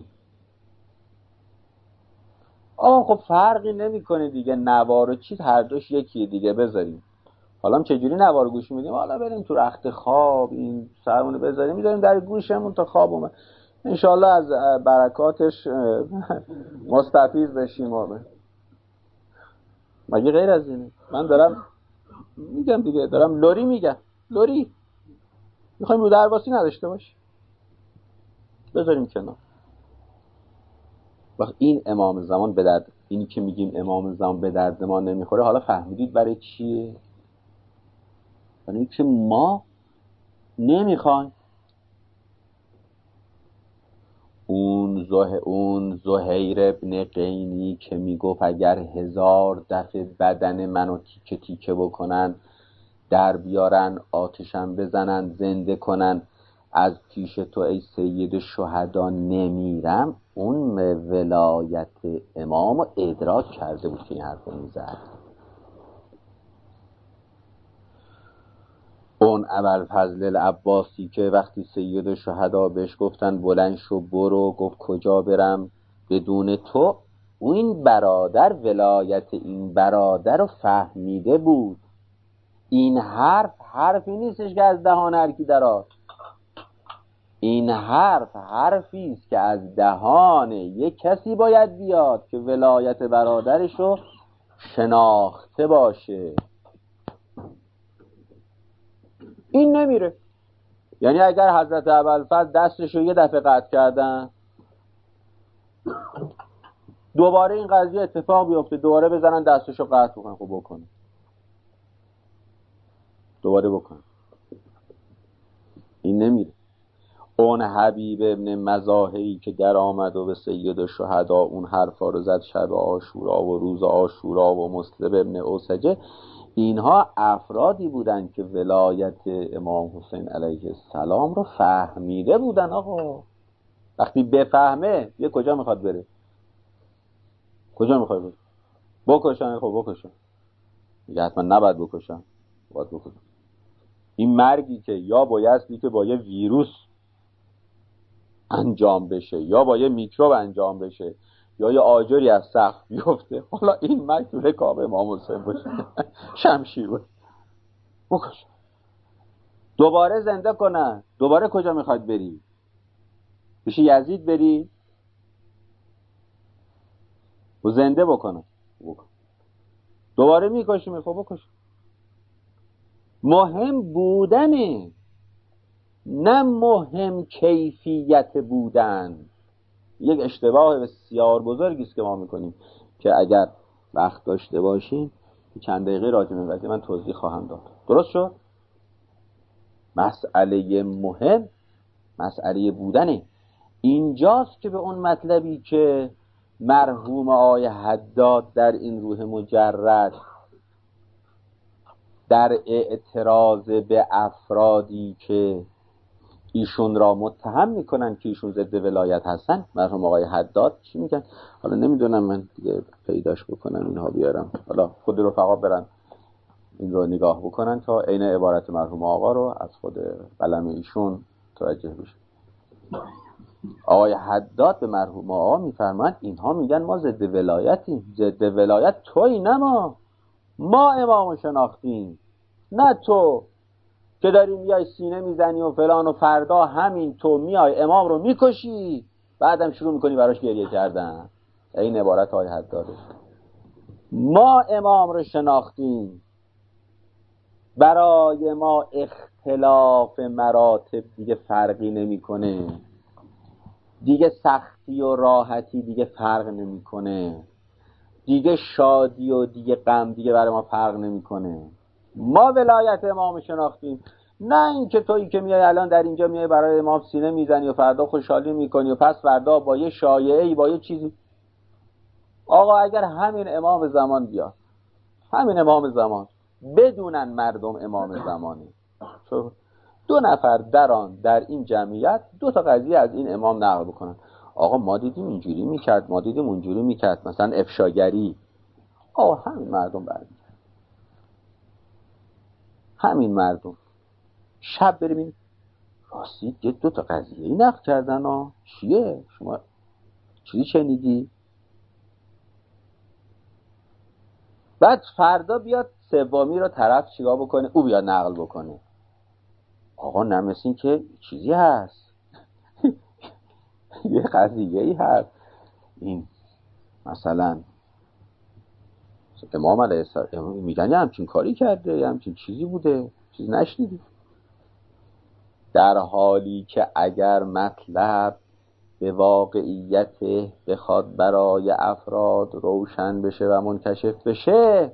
Speaker 1: آقا خب فرقی نمیکنه دیگه، نوار و چیز هر دوش یکیه دیگه، بذاریم. حالا چجوری نوار گوش میدیم؟ حالا بریم تو رخت خواب این سرمونو بذاریم میذاریم در گوشمون تا خواب اومد، انشالله از برکاتش مستفیض بشیم. مگه غیر از اینه؟ من دارم میگم دیگه، دارم لوری میگم. لوری میخوایم رو درواسی نداشته باش، بذاریم کنار. وقت این امام زمان به درد، اینی که میگیم امام زمان به درد ما نمیخوره، حالا فهمیدید برای چیه؟ برای اینکه ما نمیخوایم. اون زهیر ابن قینی که میگفت اگر 1000 دفعه بدن منو تیکه تیکه بکنن، در بیارن، آتشم بزنن، زنده کنن، از پیش تو ای سید شهدا نمیرم، اون ولایت امام رو ادراک کرده بود که این حرف رو میزد. اون ابوالفضل العباسی که وقتی سید شهدا بهش گفتن بلند شو برو، گفت کجا برم بدون تو، این برادر ولایت این برادر رو فهمیده بود. این حرفی نیستش که از دهان هر کی درآد، این حرفی است که از دهان یک کسی باید بیاد که ولایت برادرش رو شناخته باشه. این نمیره. یعنی اگر حضرت ابوالفضل دستش رو یه دفعه قطع کردن، دوباره این قضیه اتفاق بیفته، دوباره بزنن دستش رو قطع بکنن، خب بکنه، دوباره بکنه، این نمیره. اون حبیب ابن مزاحی که در آمد و به سید الشهدا اون حرفا رو زد شب عاشورا و روز عاشورا و مسلم ابن اوسجه، اینها افرادی بودن که ولایت امام حسین علیه السلام رو فهمیده بودن. آقا وقتی بفهمه یه کجا میخواد بره؟ کجا میخواد بره؟ بکشن. خب بکشن دیگه، حتما نباید بکشن، باید بکشن. این مرگی که یا بایستی که با یه ویروس انجام بشه، یا با یه میکروب انجام بشه، یا یه آجری از سقف بیفته، حالا این مرگ تو رکاب امام حسین باشه شمشیر بود، بکش، دوباره زنده کنن. دوباره کجا میخواد بری؟ بشی یزید بری و زنده بکنن، دوباره میکشی، میخواد بکش. مهم بودنه، نه مهم کیفیت بودن. یک اشتباه بسیار بزرگی است که ما میکنیم که اگر وقت داشته باشیم چند دقیقه راجع به این قضیه من توضیح خواهم داد. درست شد؟ مسئله مهم مسئله بودنه. اینجاست که به اون مطلبی که مرحوم آقای حداد در این روح مجرد در اعتراض به افرادی که ایشون را متهم میکنن که ایشون ضد ولایت هستن، مرحوم آقای حداد چی میگن؟ حالا نمیدونم، من دیگه پیداش بکنم اینها بیارم، حالا خود رفقا برن این رو نگاه بکنن تا عین عبارت مرحوم آقا رو از خود قلم ایشون توجه بشه. آقای حداد به مرحوم آقا میفرماند اینها میگن ما ضد ولایتیم. ضد ولایت تویی، نه ما امامو شناختیم، نه تو که داری میای سینه میزنی و فلان و فردا همین تو میای امام رو میکشی بعدم شروع میکنی براش گریه کردن. این عبارت های حداده. ما امام رو شناختیم، برای ما اختلاف مراتب دیگه فرقی نمیکنه، دیگه سختی و راحتی دیگه فرق نمیکنه، دیگه شادی و دیگه غم دیگه برای ما فرق نمیکنه. ما ولایت امام شناختیم، نه اینکه تویی که میای الان در اینجا میای برای امام سینه میزنی و فردا خوشحالی میکنی و پس فردا با یه شایعه‌ای با یه چیزی. آقا اگر همین امام زمان بیاد، همین امام زمان بدونن مردم امام زمانه، دو نفر در این جمعیت دو تا قضیه از این امام نقل بکنن، آقا ما دیدیم اینجوری میکرد، ما دیدیم اونجوری میکرد، مثلا افشاگری، آقا همین مردم برمیگرد، همین مردم شب بریم راستی یه دو تا قضیه ای نقل کردن چیه؟ شما چیزی شنیدی؟ بعد فردا بیاد سومی رو طرف چیکار بکنه؟ او بیاد نقل بکنه، آقا نمیسین که چیزی هست یه قضیه ای هست. این مثلا امام علیه السلام میگن یه همچین کاری کرده، یه همچین چیزی بوده، چیزی نشنیدی؟ در حالی که اگر مطلب به واقعیت بخواد برای افراد روشن بشه و منکشف بشه،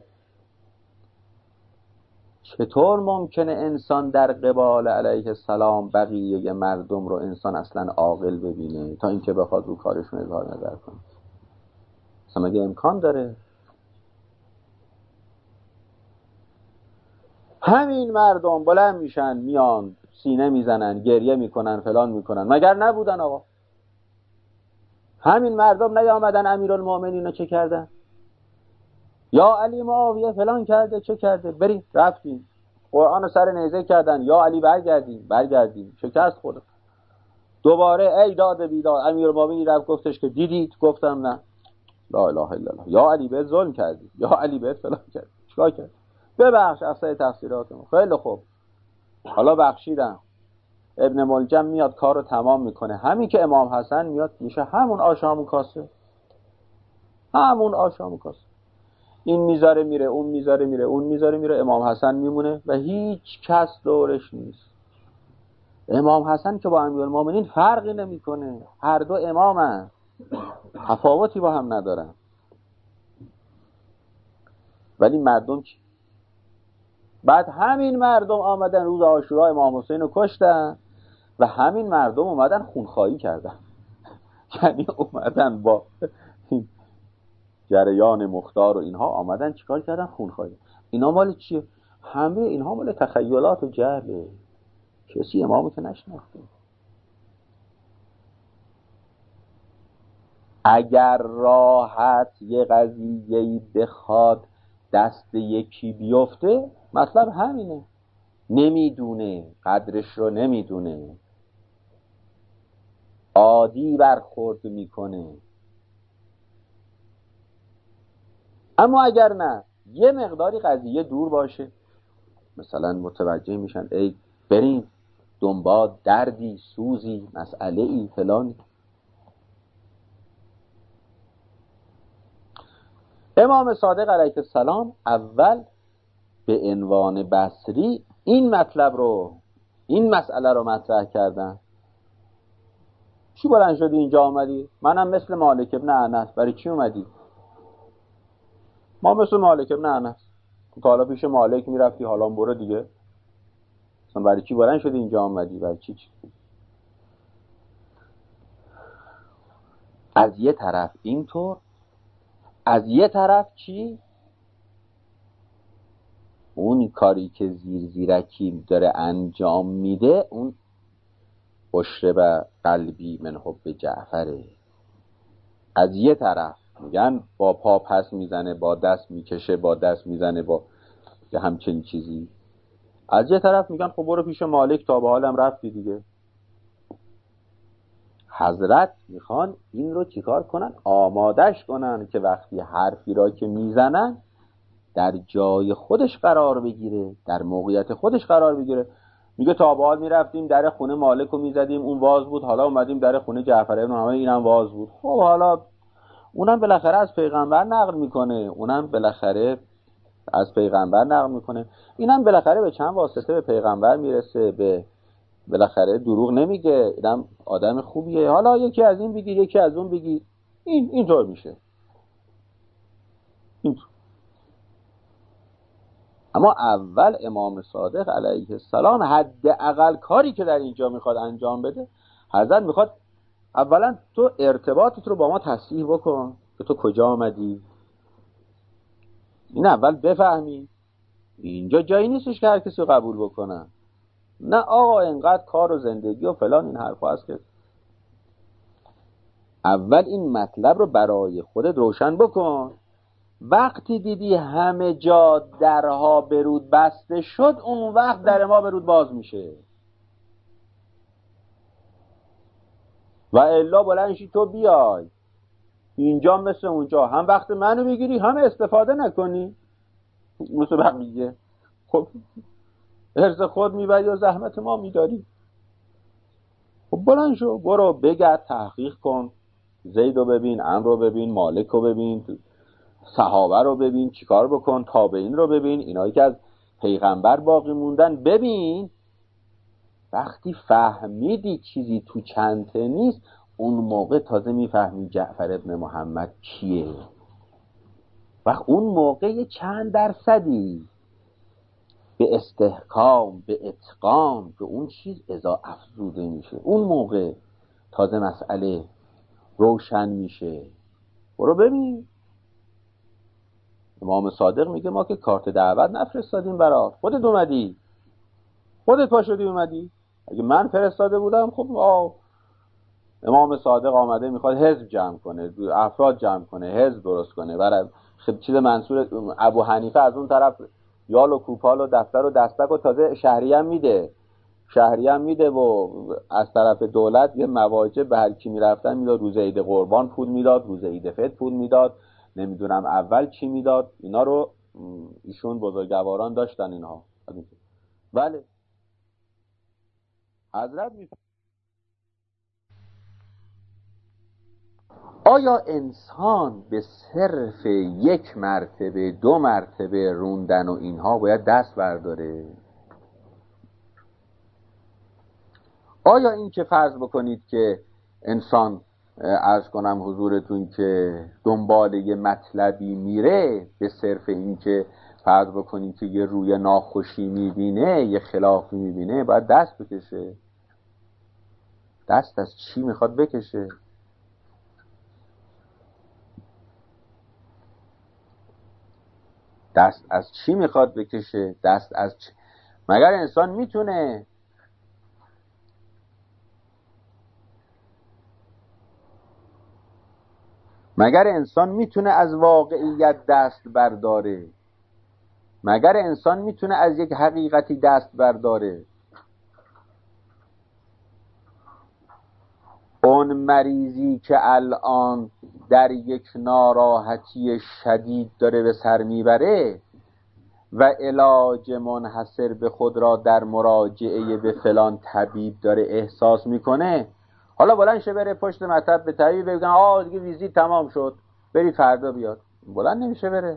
Speaker 1: چطور ممکنه انسان در قبال علیه السلام بقیه مردم رو انسان اصلا عاقل ببینه تا اینکه بخواد رو کارشون اظهار نظر کنه؟ اصلا مگه امکان داره؟ همین مردم بلند میشن میان سینه میزنن گریه میکنن فلان میکنن، مگر نبودن آقا؟ همین مردم نیامدن امیرالمومنین رو چه کردن؟ یا علی معاویه فلان کرده چه کرده، بریم رفتیم قرآن رو سر نیزه کردن، یا علی برگردیم شکست خورد. دوباره ای داد بیداد، امیرالمومنین رفت گفتش که دیدید؟ گفتم نه. لا اله الا الله، یا علی بهت ظلم کردی، یا علی بهت فلان کردی، چیکار کرد؟ ببخش افسر تفسیراتم. خیلی خوب، حالا بخشیدم. ابن ملجم میاد کار رو تمام میکنه، همین که امام حسن میاد میشه همون آشامون کاسه، همون آشامون کاسه، این میذاره میره اون میذاره میره اون میذاره میره، امام حسن میمونه و هیچ کس دورش نیست. امام حسن که با امیرالمومنین فرقی نمیکنه، هر دو امامن، تفاوتی با هم ندارن. ولی مردم چی؟ بعد همین مردم آمدن روز عاشورا امام حسین رو کشتن و همین مردم اومدن خونخواهی کردن یعنی اومدن با جریان مختار و اینها آمدن چیکار کردن؟ خونخواهی. اینا مال چیه؟ همه اینها مال تخیلات و جهله، کسی امامو که نشناخته. اگر راحت یه قضیه‌ای بخواد دست یکی بیفته، مطلب همینه، نمیدونه، قدرش رو نمیدونه، عادی برخورد میکنه. اما اگر نه یه مقداری قضیه دور باشه، مثلا متوجه میشن ای بریم دنبال دردی سوزی مسئله ای فلان. امام صادق علیه السلام اول به عنوان بصری این این مسئله رو مطرح کردن. چی بلند شدی اینجا آمدی؟ منم مثل مالک ابن انس. برای چی اومدی؟ ما مثل مالک ابن انس. تا حالا پیش مالک میرفتی، حالا برو دیگه. اصلا برای چی بلند شدی اینجا آمدی؟ برای چی؟ از یه طرف اینطور، از یه طرف چی؟ اون کاری که زیرکی داره انجام میده، اون اشرب قلبی من حب جعفره. از یه طرف میگن با پا پس میزنه، با دست میکشه، با دست میزنه، با همچین چیزی. از یه طرف میگن خب برو پیش مالک، تا به حالم رفتی دیگه. حضرت میخوان این رو چیکار کنن؟ آمادش کنن که وقتی حرفی را که میزنن در جای خودش قرار بگیره، در موقعیت خودش قرار بگیره. میگه تا به حال میرفتیم در خونه مالک رو میزدیم، اون واز بود، حالا اومدیم در خونه جعفر ابن محمد، اینم واز بود. خب حالا اونم بالاخره از پیغمبر نقل میکنه، اینم بالاخره به چند واسطه به پیغمبر میرسه، به بالاخره دروغ نمیگه، اینم آدم خوبیه. حالا یکی از این بگی، یکی از اون بگی، اینطور میشه. اینطور. اما اول امام صادق علیه السلام حداقل کاری که در اینجا میخواد انجام بده، حضرت میخواد اولا تو ارتباطت رو با ما تصحیح بکن که تو کجا آمدی. این اول بفهمی اینجا جایی نیستش که هر کسی رو قبول بکنن. نه آقا اینقدر کار و زندگی و فلان این حرفا هست که اول این مطلب رو برای خودت روشن بکن. وقتی دیدی همه جا درها برود بسته شد، اون وقت در ما برود باز میشه. و الا بلنشی تو بیای اینجا مثل اونجا، هم وقت منو بگیری هم استفاده نکنی مثل بقیه. خب ارز خود میبری و زحمت ما میداری. خب بلند شو، برو بگرد، تحقیق کن، زید رو ببین، عمرو رو ببین، مالک رو ببین، صحابه رو ببین، چیکار بکن، تابعین رو ببین، اینایی که از پیغمبر باقی موندن ببین. وقتی فهمیدی چیزی تو چنته نیست، اون موقع تازه میفهمی جعفر ابن محمد کیه. وقت اون موقع چند درصدی به استحکام، به اتقان به اون چیز اضافه افزوده میشه، اون موقع تازه مسئله روشن میشه. برو ببین. امام صادق میگه ما که کارت دعوت نفرستادیم برات، خودت اومدی، خودت پا شدی اومدی. اگه من فرستاده بودم خب امام صادق آمده میخواد حزب جمع کنه، افراد جمع کنه، حزب درست کنه، برای خب چیز منصور ابو حنیفه از اون طرف یال و کوپال و دفتر و دستک و تازه شهریه میده و از طرف دولت یه مواجب به هر کی میرفتن میداد. روز عید قربان پول میداد، روز عید فطر پول میداد، نمیدونم اول چی میداد. اینا رو ایشون بزرگواران داشتن اینها. بله حضرت آیا انسان به صرف یک مرتبه، دو مرتبه روندن و اینها باید دست برداره؟ آیا این که فرض بکنید که انسان عرض کنم حضورتون که دنبال یه مطلبی میره، به صرف این که فرض بکنید که یه روی ناخوشی میبینه، یه خلافی میبینه، باید دست بکشه؟ دست از چی میخواد بکشه؟ دست از چی میخواد بکشه؟ دست از چی؟ مگر انسان میتونه از واقعیت دست برداره؟ مگر انسان میتونه از یک حقیقتی دست برداره؟ اون مریضی که الان در یک ناراحتی شدید داره به سر میبره و علاج منحصر به خود را در مراجعه به فلان طبیب داره احساس میکنه، حالا بلند شه بره پشت مطب به طبیب بگن دیگه ویزیت تمام شد، برید فردا بیاد. بلند نمیشه بره،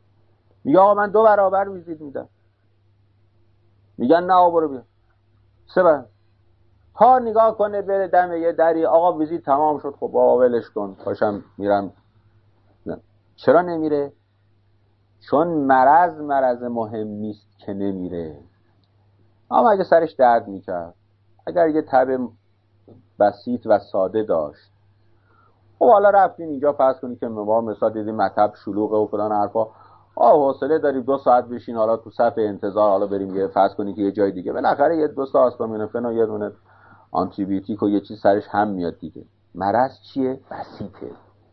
Speaker 1: میگه من 2 برابر ویزیت میدم. میگن نه برو بیا. تا نگاه کنه بره دم یه دری، آقا ویزیت تمام شد، خب بابا ولش کن پاشم میرم. نه. چرا نمیره؟ چون مرض مهمی است که نمیره. اما اگه سرش درد میکرد، اگر یه تب بسیط و ساده داشت، خب حالا رفتیم اینجا فرض کنید که ما مثلا دیدیم مطب شلوغه و فلان حرفا، حوصله داریم 2 ساعت بشین حالا تو صف انتظار، حالا بریم یه فرض کنید که یه جای دیگه بالاخره یه 2 تا آستامینوفن و یه دونه آنتی بیوتیک و یه چیز سرش هم میاد دیگه. مرض چیه؟ بسیطه.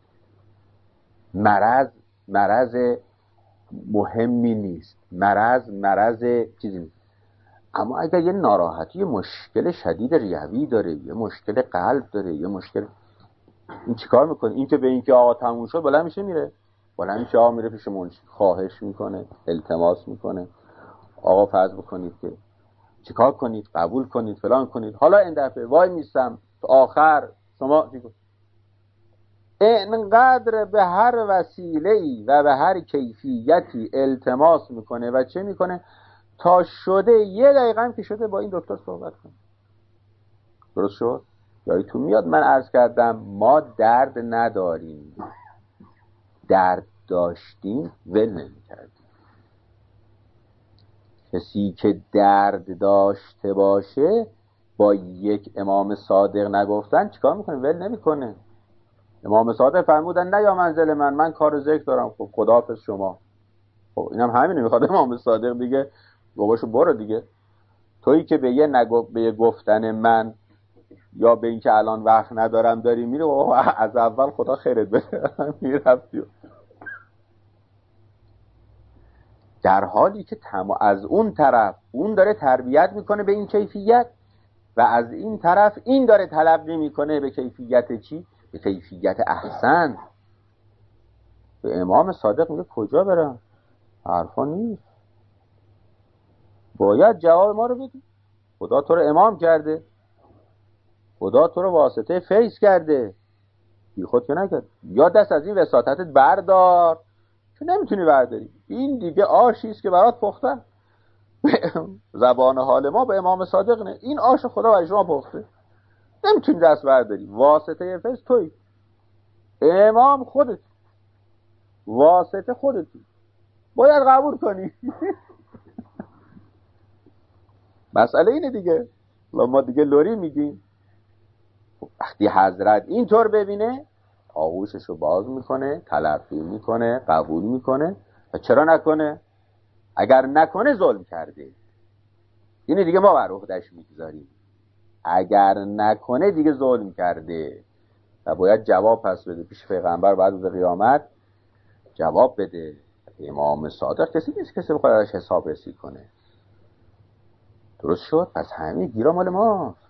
Speaker 1: مرض مهمی نیست، مرض چیزی نیست. اما اگر یه ناراحتی، یه مشکل شدید ریوی داره، یه مشکل قلب داره، یه مشکل، این چیکار میکنه؟ این که به این که آقا تموم شد بلند میشه میره، بلند میشه آقا میره پیش منشی، خواهش میکنه، التماس میکنه، آقا فرض بکنید که چیکار کنید، قبول کنید، فلان کنید. حالا این دفعه وای میستم تو آخر شما اینقدر به هر وسیله‌ای و به هر کیفیتی التماس میکنه و چه میکنه تا شده 1 دقیقه هم که شده با این دکتر صحبت کنه. درست شد؟ یادتون میاد من عرض کردم ما درد نداریم، درد داشتیم ول نمی‌کردیم. کسی که درد داشته باشه با یک امام صادق نگفتن چیکار میکنه؟ ول نمیکنه. امام صادق فرمودن نه یا منزل من کار ذکر دارم. خب خداحافظ شما. خب اینم همینه میخواد امام صادق دیگه باباشو برو دیگه. تویی که به یه گفتن من یا به این که الان وقت ندارم داری میره، از اول خدا خیرت بده میرفتی. در حالی که از اون طرف اون داره تربیت میکنه به این کیفیت و از این طرف این داره تلقی میکنه به کیفیت چی؟ به کیفیت احسن. به امام صادق میگه کجا برم؟ حرفا نیست، باید جواب ما رو بدی. خدا تو رو امام کرده، خدا تو رو واسطه فیض کرده، بی خود که نکرد. یا دست از این وساطتت بردار که نمیتونی برداری. این دیگه آشیست که برات پختن. زبان حال ما به امام صادق نه، این آش خدا برای شما پخته، نمیتونی دست برداری. واسطه فیض توی، امام خودت، واسطه خودتی، باید قبول کنی. مسئله اینه دیگه. ما دیگه لوری میگیم. وقتی حضرت اینطور ببینه آغوششو باز میکنه، تلقی میکنه، قبول میکنه. و چرا نکنه؟ اگر نکنه ظلم کرده. اینه دیگه ما بر عهده‌اش میگذاریم. اگر نکنه دیگه ظلم کرده و باید جواب پس بده پیش پیغمبر بعد از قیامت. جواب بده. امام صادق کسی نیست کسی بخواد ازش حساب رسی کنه. درست شد؟ پس همین گیرا مال ماست.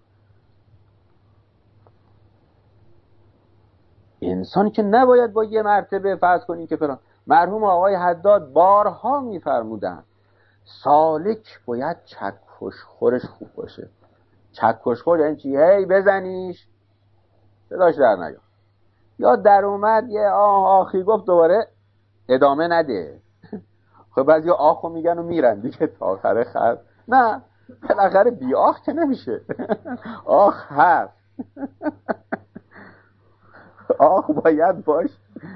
Speaker 1: انسانی که نباید با یه مرتبه فرض کنین که فلان. مرحوم آقای حداد بارها میفرمودن سالک باید چکش خورش خوب باشه. چکش خور یعنی چی؟ هی بزنیش صداش در نیاد، یا در اومد یه آخی گفت دوباره ادامه نده. خب بعضی آخو میگن و میرن دیگه تا آخر خط. نه بالاخره بی آخ که نمیشه. آخ هست. آخ باید باش.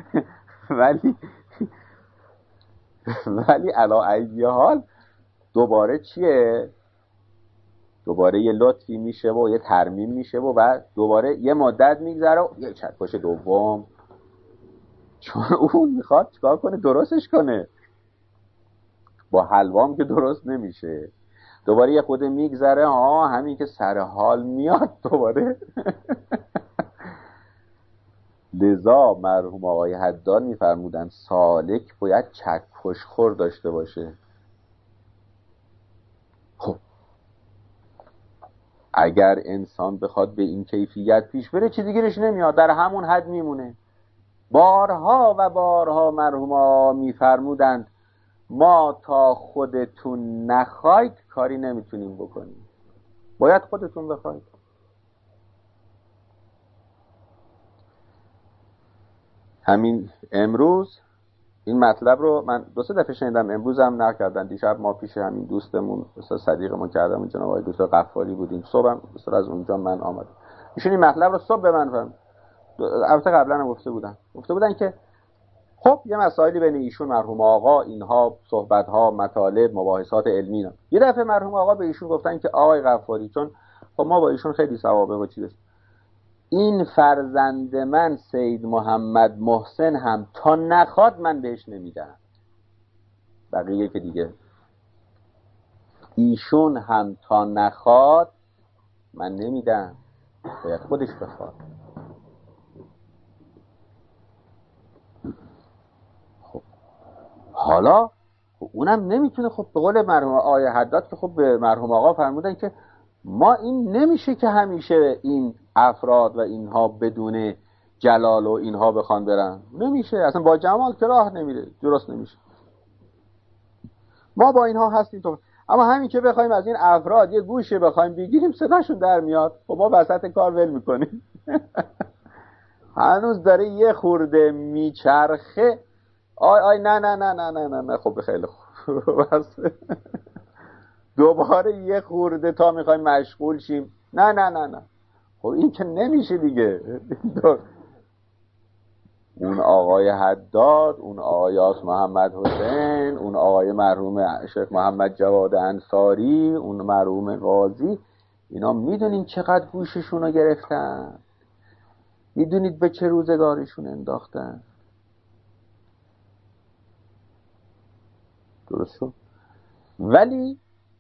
Speaker 1: ولی علا ای حال دوباره چیه؟ دوباره یه لطفی میشه و یه ترمیم میشه و دوباره یه مدت میگذره و یه چکش دوم، چون اون میخواد چیکار کنه؟ درستش کنه. با حلوام که درست نمیشه. دوباره یه خود میگذره، همین که سر حال میاد دوباره. لذا مرحوم آقای حداد میفرمودن سالک باید چکش خور داشته باشه. خب اگر انسان بخواد به این کیفیت پیش بره چیزی گیرش نمیاد، در همون حد میمونه. بارها و بارها مرحوما میفرمودند ما تا خودتون نخواید کاری نمیتونیم بکنیم، باید خودتون بخواید. همین امروز این مطلب رو من 2-3 دفعه شنیدم، امروز هم نکردن. دیشب ما پیش همین دوستمون استاد صدیقمون کردم، جناب آقای دکتر قفاری بودیم، صبحم استاد از اونجا من آمد ایشون این مطلب رو صبح به من فهم، البته قبلا هم گفته بودن که خب یه مسائلی بین ایشون مرحوم آقا، اینها صحبت‌ها، مطالب، مباحثات علمی اینا. یه دفعه مرحوم آقا به ایشون گفتن که آقای غفاری، چون خب ما با ایشون خیلی سوابق و چیز، این فرزند من سید محمد محسن هم تا نخواد من بهش نمیدم، بقیه که دیگه، ایشون هم تا نخواد من نمیدم، باید خودش بخواد. خب حالا اونم نمیتونه، خب به قول مرحوم آقای حداد که خب به مرحوم آقا فرمودن که ما این نمیشه که همیشه این افراد و اینها بدون جلال و اینها بخوان برن، نمیشه، اصلا با جمال که راه نمیره، درست نمیشه. ما با اینها هستیم تو، اما همین که بخوایم از این افراد یه گوشه بخوایم بگیریم صداشون در میاد، خب ما وسط کار ول میکنیم. هنوز داره یه خورده میچرخه، آی نه نه نه نه نه نه نه، خب خیلی خوب بس دوباره یه خورده تا میخوایم مشغول شیم، نه نه نه نه، خب این که نمیشه دیگه. اون آقای حداد، اون آقای آس محمد حسین، اون آقای مرحوم شیخ محمد جواد انصاری، اون مرحوم قاضی، اینا میدونین چقدر گوششون رو گرفتن، میدونید به چه روزگارشون انداختن. درست شد؟ ولی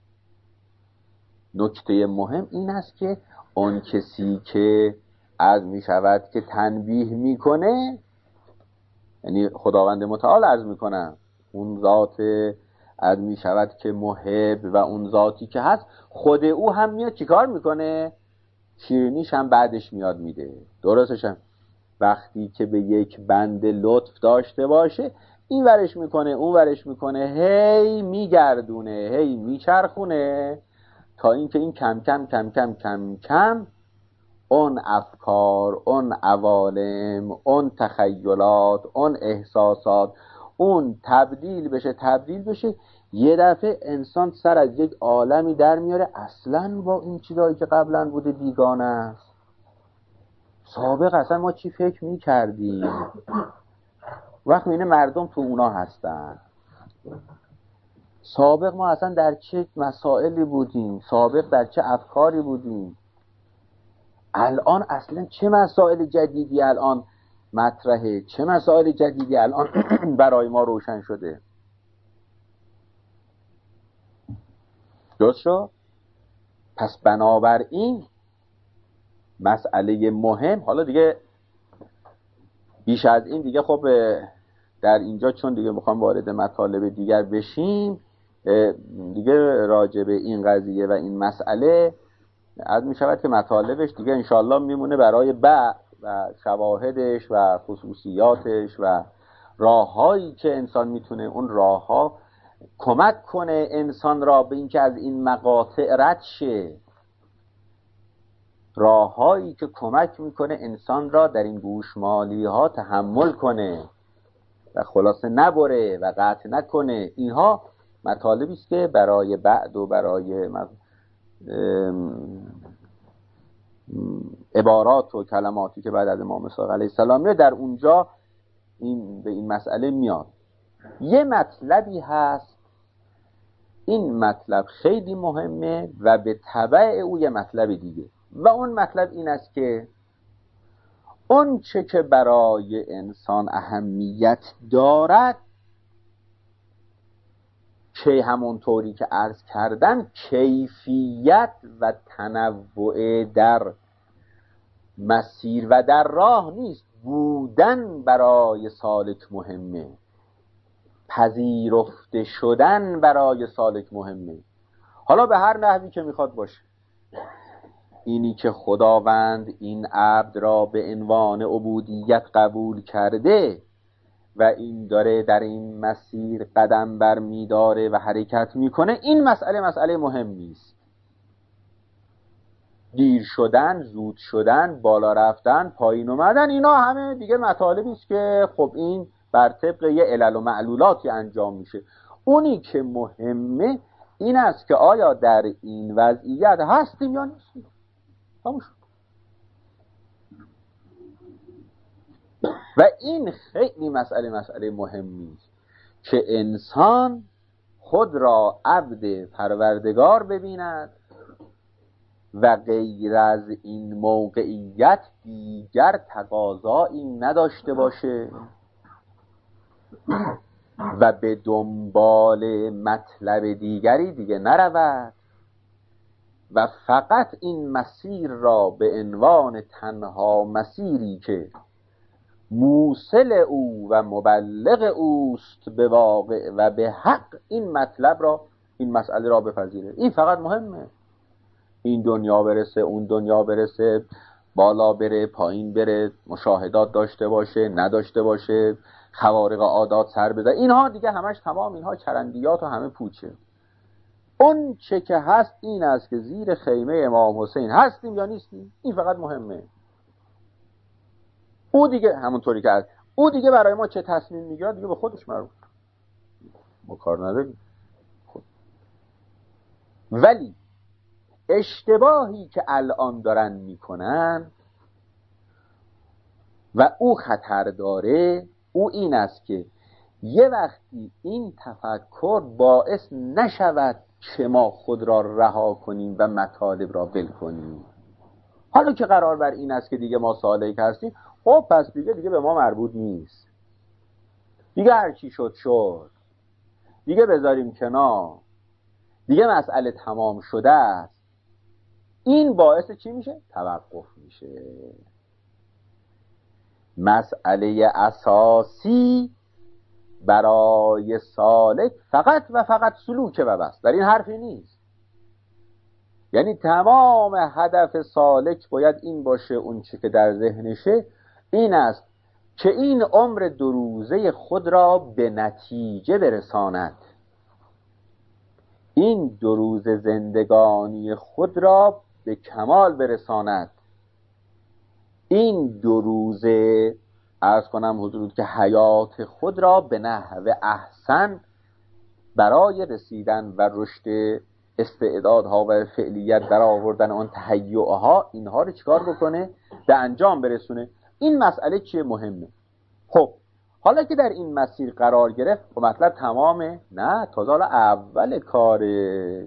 Speaker 1: نکته مهم این است که اون کسی که عرض می شود که تنبیه میکنه، یعنی خداوند متعال عرض میکنم، اون ذات عرض می شود که محب و اون ذاتی که هست، خود او هم میاد چیکار میکنه؟ شیرینیش هم بعدش میاد میده. درستش هم وقتی که به یک بنده لطف داشته باشه، این ورش میکنه اون ورش میکنه، هی میگردونه، هی میچرخونه، تا اینکه این کم کم کم کم کم کم اون افکار، اون عوالم، اون تخیلات، اون احساسات، اون تبدیل بشه، یه دفعه انسان سر از یک عالمی در میاره اصلا با این چیزایی که قبلا بوده بیگانه است. سابق اصلا ما چی فکر میکردیم، وقت میبینه مردم تو اونا هستن. سابق ما اصلا در چه مسائلی بودیم، سابق در چه افکاری بودیم، الان اصلا چه مسائل جدیدی الان مطرحه، چه مسائل جدیدی الان برای ما روشن شده. درست شد؟ پس بنابراین مسئله مهم، حالا دیگه بیش از این دیگه خب در اینجا چون دیگه میخوام وارد مطالب دیگر بشیم، دیگه راجع به این قضیه و این مسئله از می شود که مطالبش دیگه انشالله میمونه برای بعد و شواهدش و خصوصیاتش و راههایی که انسان میتونه اون راهها کمک کنه انسان را به اینکه از این مقاطع رد شه، راههایی که کمک میکنه انسان را در این گوشمالی ها تحمل کنه و خلاصه نبره و قطع نکنه. اینها مطالبی است که برای بعد و برای عبارات و کلماتی که بعد از امام صادق علیه السلام میاد در اونجا به این مسئله میاد. یه مطلبی هست، این مطلب خیلی مهمه و به تبع او یه مطلب دیگه، و اون مطلب این است که اون چه که برای انسان اهمیت دارد، که همونطوری که عرض کردم کیفیت و تنوع در مسیر و در راه نیست، بودن برای سالک مهمه، پذیرفته شدن برای سالک مهمه. حالا به هر نحوی که میخواد باشه، اینی که خداوند این عبد را به عنوان عبودیت قبول کرده و این داره در این مسیر قدم بر میداره و حرکت میکنه، این مسئله مهمی است. دیر شدن، زود شدن، بالا رفتن، پایین اومدن، اینا همه دیگه مطالبی است که خب این بر طبق یه علل و معلولاتی انجام میشه. اونی که مهمه این است که آیا در این وضعیت هستیم یا نیستیم. و این خیلی مسئله مهمی است که انسان خود را عبد پروردگار ببیند و غیر از این موقعیت دیگر تقاضایی نداشته باشه و به دنبال مطلب دیگری دیگه نرود و فقط این مسیر را به عنوان تنها مسیری که موصل او و مبلغ اوست به واقع و به حق این مطلب را، این مسئله را بپذیره. این فقط مهمه. این دنیا برسه، اون دنیا برسه، بالا بره، پایین بره، مشاهدات داشته باشه، نداشته باشه، خوارق عادات سر بده، اینها دیگه همش تمام، اینها چرندیات و همه پوچه. اون چه که هست این است که زیر خیمه امام حسین هستیم یا نیستیم. این فقط مهمه. او دیگه همونطوری که هست، او دیگه برای ما چه تصمیم میگیره دیگه به خودش مربوط، ما کار نداریم. ولی اشتباهی که الان دارن میکنن و او خطر داره، او این است که یه وقتی این تفکر باعث نشود که ما خود را رها کنیم و مطالب را ول کنیم. حالا که قرار بر این است که دیگه ما سالک هستیم، خب پس دیگه به ما مربوط نیست، دیگه هر چی شد شد، دیگه بذاریم کنار، دیگه مسئله تمام شده است. این باعث چی میشه؟ توقف میشه. مسئله اساسی برای سالک فقط و فقط سلوکه و بس، در این حرفی نیست. یعنی تمام هدف سالک باید این باشه، اون چی که در ذهنشه این است که این عمر 2 روزه خود را به نتیجه برساند، این 2 روز زندگانی خود را به کمال برساند، این 2 روزه عرض کنم حضورت که حیات خود را به نحو احسن برای رسیدن و رشد استعدادها و فعلیت در آوردن آن تهیعها، اینها رو چیکار بکنه؟ به انجام برسونه. این مسئله چیه؟ مهمه. خب حالا که در این مسیر قرار گرفت و مطلب تمامه؟ نه، تازه حالا اول کاره.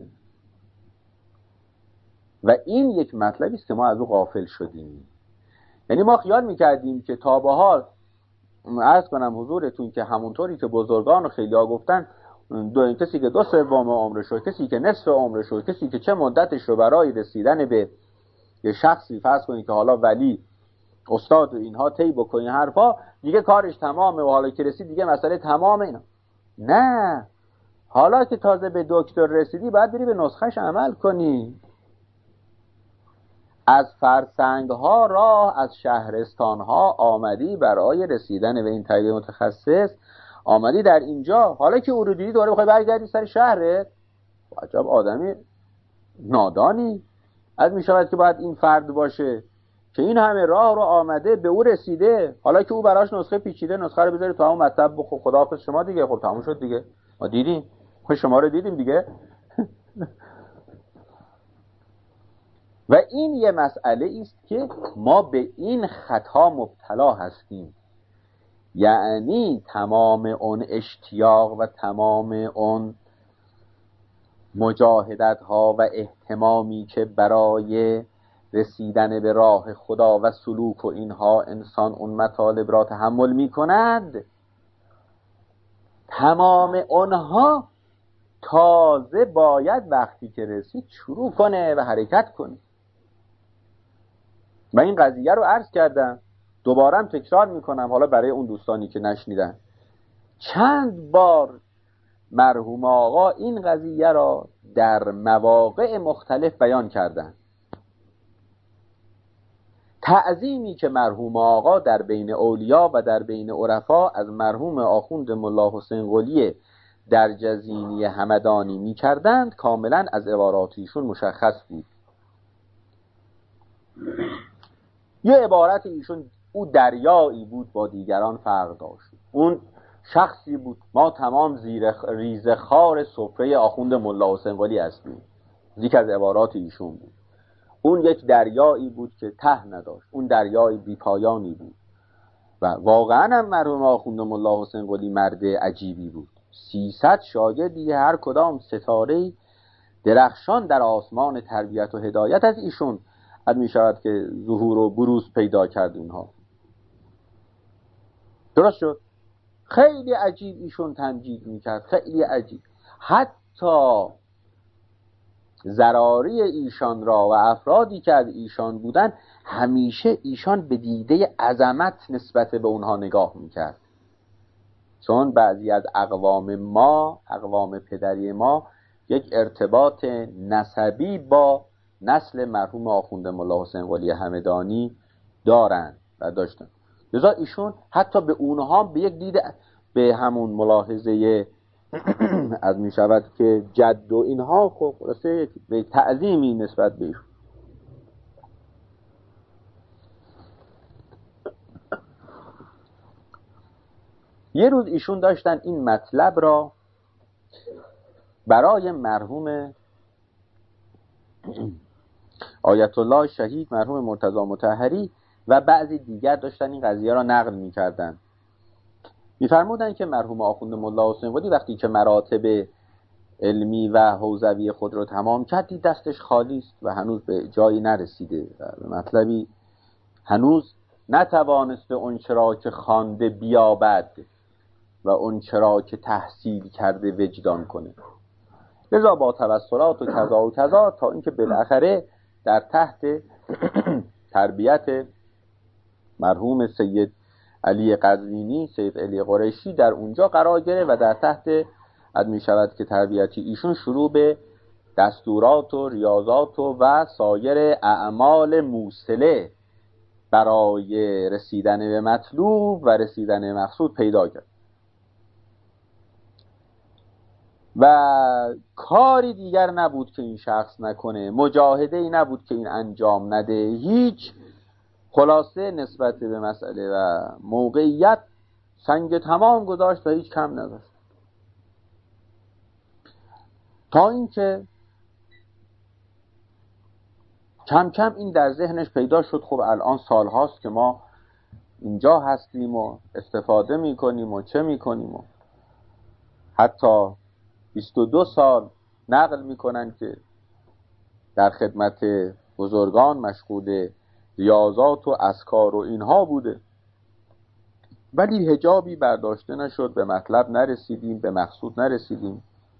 Speaker 1: و این یک مطلبی است که ما از او غافل شدیم. یعنی ما خیال میکردیم که تا به حال عرض کنم حضورتون که همونطوری که بزرگان و خیلی ها گفتن، کسی که 2/3 عمرش رو، کسی که نصف عمرش رو، کسی که چه مدتش رو برای رسیدن به یه شخصی فرض کنید که حالا ولی استاد و اینها طی بکنین حرفا، دیگه کارش تمامه و حالا که رسید دیگه مسئله تمامه. اینا نه، حالا که تازه به دکتر رسیدی باید بری به نسخهش عمل کنی. از فرسنگ ها راه، از شهرستان ها آمدی برای رسیدن به این تربیت متخصص، آمدی در اینجا، حالا که او رو دیدی دوباره بخوای برگردی سر شهرت. عجب آدمی نادانی از می شود که باید این فرد باشه که این همه راه رو آمده به او رسیده، حالا که او براش نسخه پیچیده، نسخه رو بذاری تو همون مطلب بخو، خداحافظ شما دیگه. خب تموم شد دیگه، ما دیدیم، خب شما رو دیدیم دیگه. و این یه مسئله است که ما به این خطا مبتلا هستیم. یعنی تمام اون اشتیاق و تمام اون مجاهدت ها و اهتمامی که برای رسیدن به راه خدا و سلوک و اینها انسان اون مطالب را تحمل می کند، تمام اونها تازه باید وقتی که رسید شروع کنه و حرکت کنه. من این قضیه رو عرض کردم، دوباره هم تکرار میکنم حالا برای اون دوستانی که نشنیدن. چند بار مرحوم آقا این قضیه را در مواقع مختلف بیان کردن. تعظیمی که مرحوم آقا در بین اولیا و در بین عرفا از مرحوم آخوند ملا حسین قلی در جزینی همدانی می کردند کاملا از عباراتیشون مشخص بود. یه عبارت ایشون، او دریایی بود با دیگران فرق داشت، اون شخصی بود ما تمام ریزه خار سفره آخوند ملا حسین قلی هستیم. یکی از عبارات ایشون بود. اون یک دریایی بود که ته نداشت، اون دریای بی پایانی بود. و واقعا هم مرحوم آخوند ملا حسین قلی مرد عجیبی بود. 300 شاگردی هر کدام ستاره درخشان در آسمان تربیت و هدایت از ایشون حد می شود که ظهور و بروز پیدا کرد. اینها درست شد. خیلی عجیب ایشون تمجید میکرد، خیلی عجیب. حتی ضراری ایشان را و افرادی که از ایشان بودن همیشه ایشان به دیده عظمت نسبت به اونها نگاه میکرد. چون بعضی از اقوام پدری ما یک ارتباط نسبی با نسل مرحوم آخوند ملا حسین قلی همدانی دارند و داشتن. لذا ایشون حتی به اونها به یک دید، به همون ملاحظه از می شود که جد و اینها خب راسته به تعظیمی نسبت به ایشون. یه روز ایشون داشتن این مطلب را برای مرحوم آیت الله شهید مرحوم مرتضی مطهری و بعضی دیگر داشتن این قضیه را نقل می‌کردند. می‌فرمودن که مرحوم آخوند ملا حسین قلی وقتی که مراتب علمی و حوزوی خود را تمام کرد دید دستش خالی است و هنوز به جایی نرسیده و به مطلبی هنوز نتوانسته اون چرا که خوانده بیابد و اون چرا که تحصیل کرده وجدان کنه. لذا با توسلات و کذا و کذا تا اینکه بالاخره در تحت تربیت مرحوم سید علی قزوینی، سید علی قریشی در اونجا قرار گرفت و در تحت اد می شود که تربیتی ایشون شروع به دستورات و ریاضات و سایر اعمال موصله برای رسیدن به مطلوب و رسیدن به مقصود پیدا کرد و کاری دیگر نبود که این شخص نکنه، مجاهده ای نبود که این انجام نده. هیچ خلاصه نسبت به مسئله و موقعیت سنگ تمام گذاشت و هیچ کم نداشت، تا اینکه کم کم این در ذهنش پیدا شد خب الان سال هاست که ما اینجا هستیم و استفاده میکنیم و چه میکنیم و حتی 22 سال نقل میکنن که در خدمت بزرگان مشغول ریاضات و اذکار و اینها بوده، ولی حجابی برداشته نشد، به مطلب نرسیدیم، به مقصود نرسیدیم.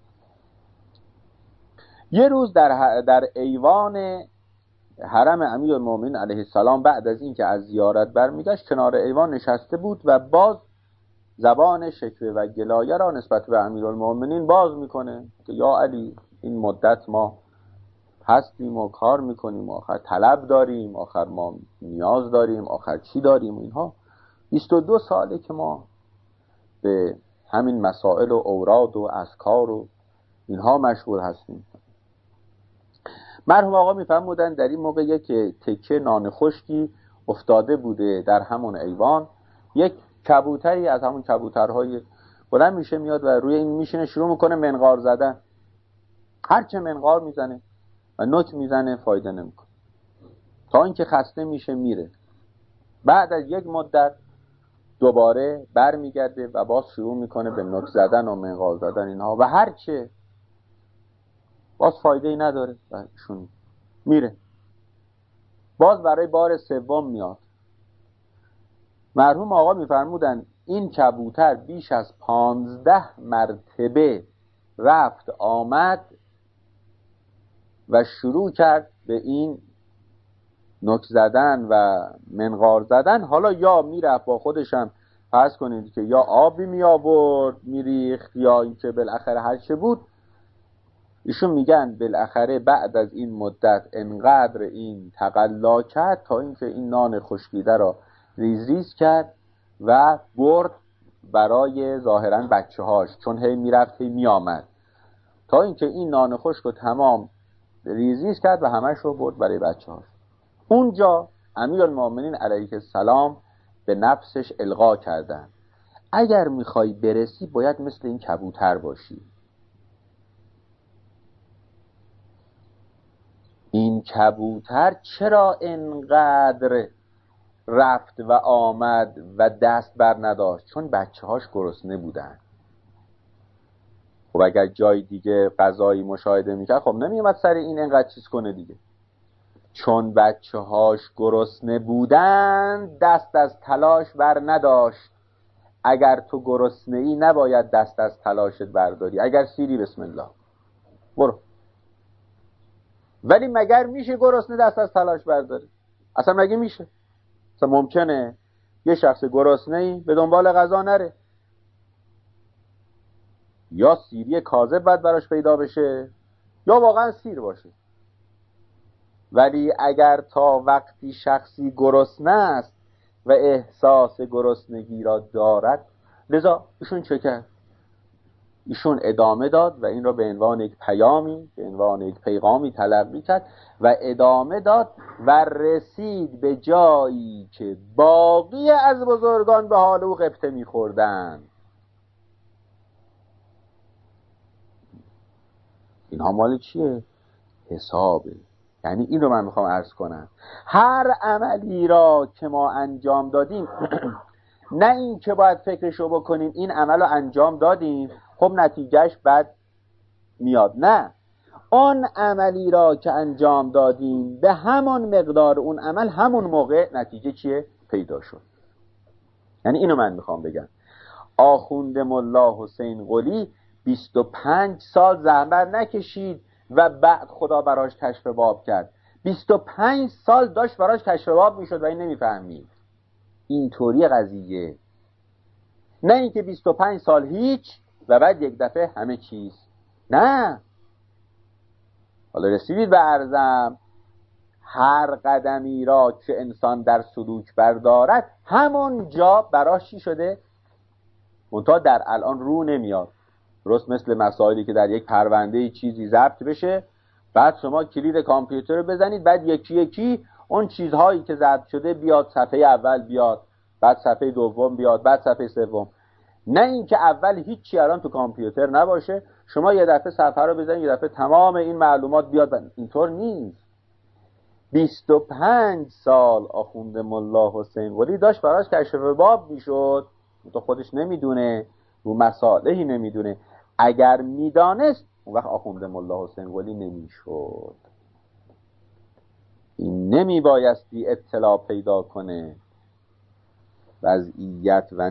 Speaker 1: یه روز در ایوان حرم امیرالمومنین علیه السلام بعد از این که از زیارت برمیگشت کنار ایوان نشسته بود و باز زبان شکوه و گلایه را نسبت به امیرالمومنین باز میکنه که یا علی این مدت ما هستیم و کار میکنیم، آخر طلب داریم، آخر ما نیاز داریم، آخر چی داریم اینها. 22 ساله که ما به همین مسائل و اوراد و اذکار و اینها مشغول هستیم. مرحوم آقا میفرمودن در این موقع یک تکه نان خشکی افتاده بوده در همون ایوان، یک کبوتری از همون کبوترهای بلند میشه میاد و روی این میشینه شروع میکنه منقار زدن. هرچه منقار میزنه و نوک میزنه فایده نمیکنه تا اینکه خسته میشه میره. بعد از یک مدت دوباره برمیگرده و باز شروع میکنه به نوک زدن و منقار زدن اینها و هرچه باز فایده ای نداره و ایشون میره. باز برای بار سوم میاد. مرحوم آقا میفرمودن این کبوتر بیش از 15 مرتبه رفت آمد و شروع کرد به این نوک زدن و منقار زدن. حالا یا میرفت با خودشم فرض کنید که یا آبی می آورد میریخت یا اینکه بالاخره هر چه بود. ایشون میگن بالاخره بعد از این مدت انقدر این تقلا کرد تا اینکه این نان خشکیده را ریز ریز کرد و برد برای ظاهرا بچه هاش، چون هی میرفت هی میآمد، تا اینکه این نان خشک رو تمام ریز ریز کرد و همش رو برد برای بچه هاش. اونجا امیرالمومنین علیه السلام به نفسش القا کردن اگر میخوای برسی باید مثل این کبوتر باشی. این کبوتر چرا انقدر رفت و آمد و دست بر نداشت؟ چون بچه هاش گرسنه بودن. خب اگر جای دیگه غذایی مشاهده میکرد خب نمیومد سر این انقدر چیز کنه دیگه. چون بچه هاش گرسنه بودن دست از تلاش بر نداشت. اگر تو گرسنه ای نباید دست از تلاشت برداری. اگر سیری بسم الله برو. ولی مگر میشه گرسنه دست از تلاش برداره؟ اصلا مگه میشه؟ اصلا ممکنه یه شخص گرسنه ای به دنبال غذا نره؟ یا سیری کاذب باید براش پیدا بشه یا واقعا سیر باشه. ولی اگر تا وقتی شخصی گرسنه است و احساس گرسنگی را دارد، لذا ایشون چه کرد؟ ایشون ادامه داد و این را به عنوان یک پیامی، به عنوان یک پیغامی تلقی کرد و ادامه داد و رسید به جایی که باقی از بزرگان به حال او غبطه می‌خوردند. اینها مال چیه؟ حسابه. یعنی این رو من میخوام عرض کنم، هر عملی را که ما انجام دادیم نه این که باید فکرشو بکنیم این عمل رو انجام دادیم خب نتیجهش بد میاد. نه، اون عملی را که انجام دادیم به همون مقدار اون عمل همون موقع نتیجه چیه؟ پیدا شد. یعنی اینو من میخوام بگم. آخوند ملا حسین قلی 25 سال زحمت نکشید و بعد خدا براش کشف باب کرد. 25 سال داشت براش کشف باب میشد و این نمیفهمید. اینطوری قضیه. نه اینکه 25 سال هیچ و بعد یک دفعه همه چیز. نه. حالا رسیدید به عرضم، هر قدمی را که انسان در سلوک بردارد همون جا براش چی شده؟ منتها در الان رو نمیاد. درست مثل مسائلی که در یک پرونده چیزی ضبط بشه، بعد شما کلید کامپیوتر رو بزنید، بعد یکی یکی اون چیزهایی که ضبط شده بیاد، صفحه اول بیاد، بعد صفحه دوم بیاد، بعد صفحه سوم. نه اینکه اول هیچی الان تو کامپیوتر نباشه، شما یه دفعه صفحه رو بزنید یه دفعه تمام این معلومات بیاد. اینطور نیست. 25 سال آخوند ملا حسین قلی داشت براش کشف باب میشد، تو خودش نمیدونه، رو مسائلی نمیدونه. اگر میدانست اون وقت آخوند ملا حسین قلی نمیشد. این نمیبایستی اطلاع پیدا کنه وضعیت و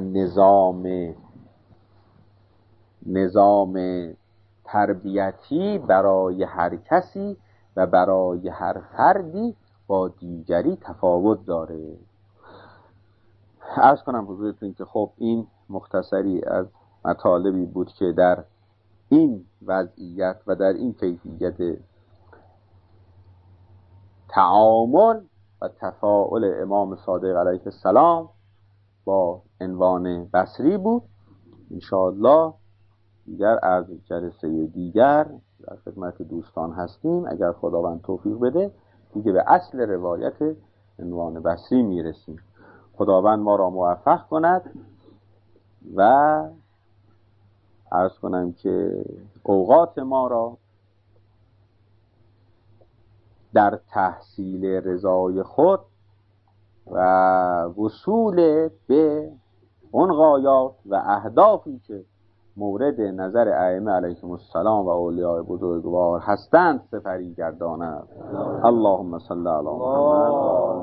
Speaker 1: نظام تربیتی برای هر کسی و برای هر فردی با دیگری تفاوت داره. عرض کنم حضورتون که خب این مختصری از مطالبی بود که در این وضعیت و در این کیفیت تعامل و تفاعل امام صادق علیه السلام با عنوان بصری بود. انشاءالله دیگر از جلسه دیگر در خدمت دوستان هستیم. اگر خداوند توفیق بده دیگه به اصل روایت عنوان بصری میرسیم. خداوند ما را موفق کند و عرض کنم که اوقات ما را در تحصیل رضای خود و وصول به اون غایات و اهدافی که مورد نظر ائمه علیهم السلام و اولیاء بزرگوار هستند سپری گرداند. اللهم صل علی محمد.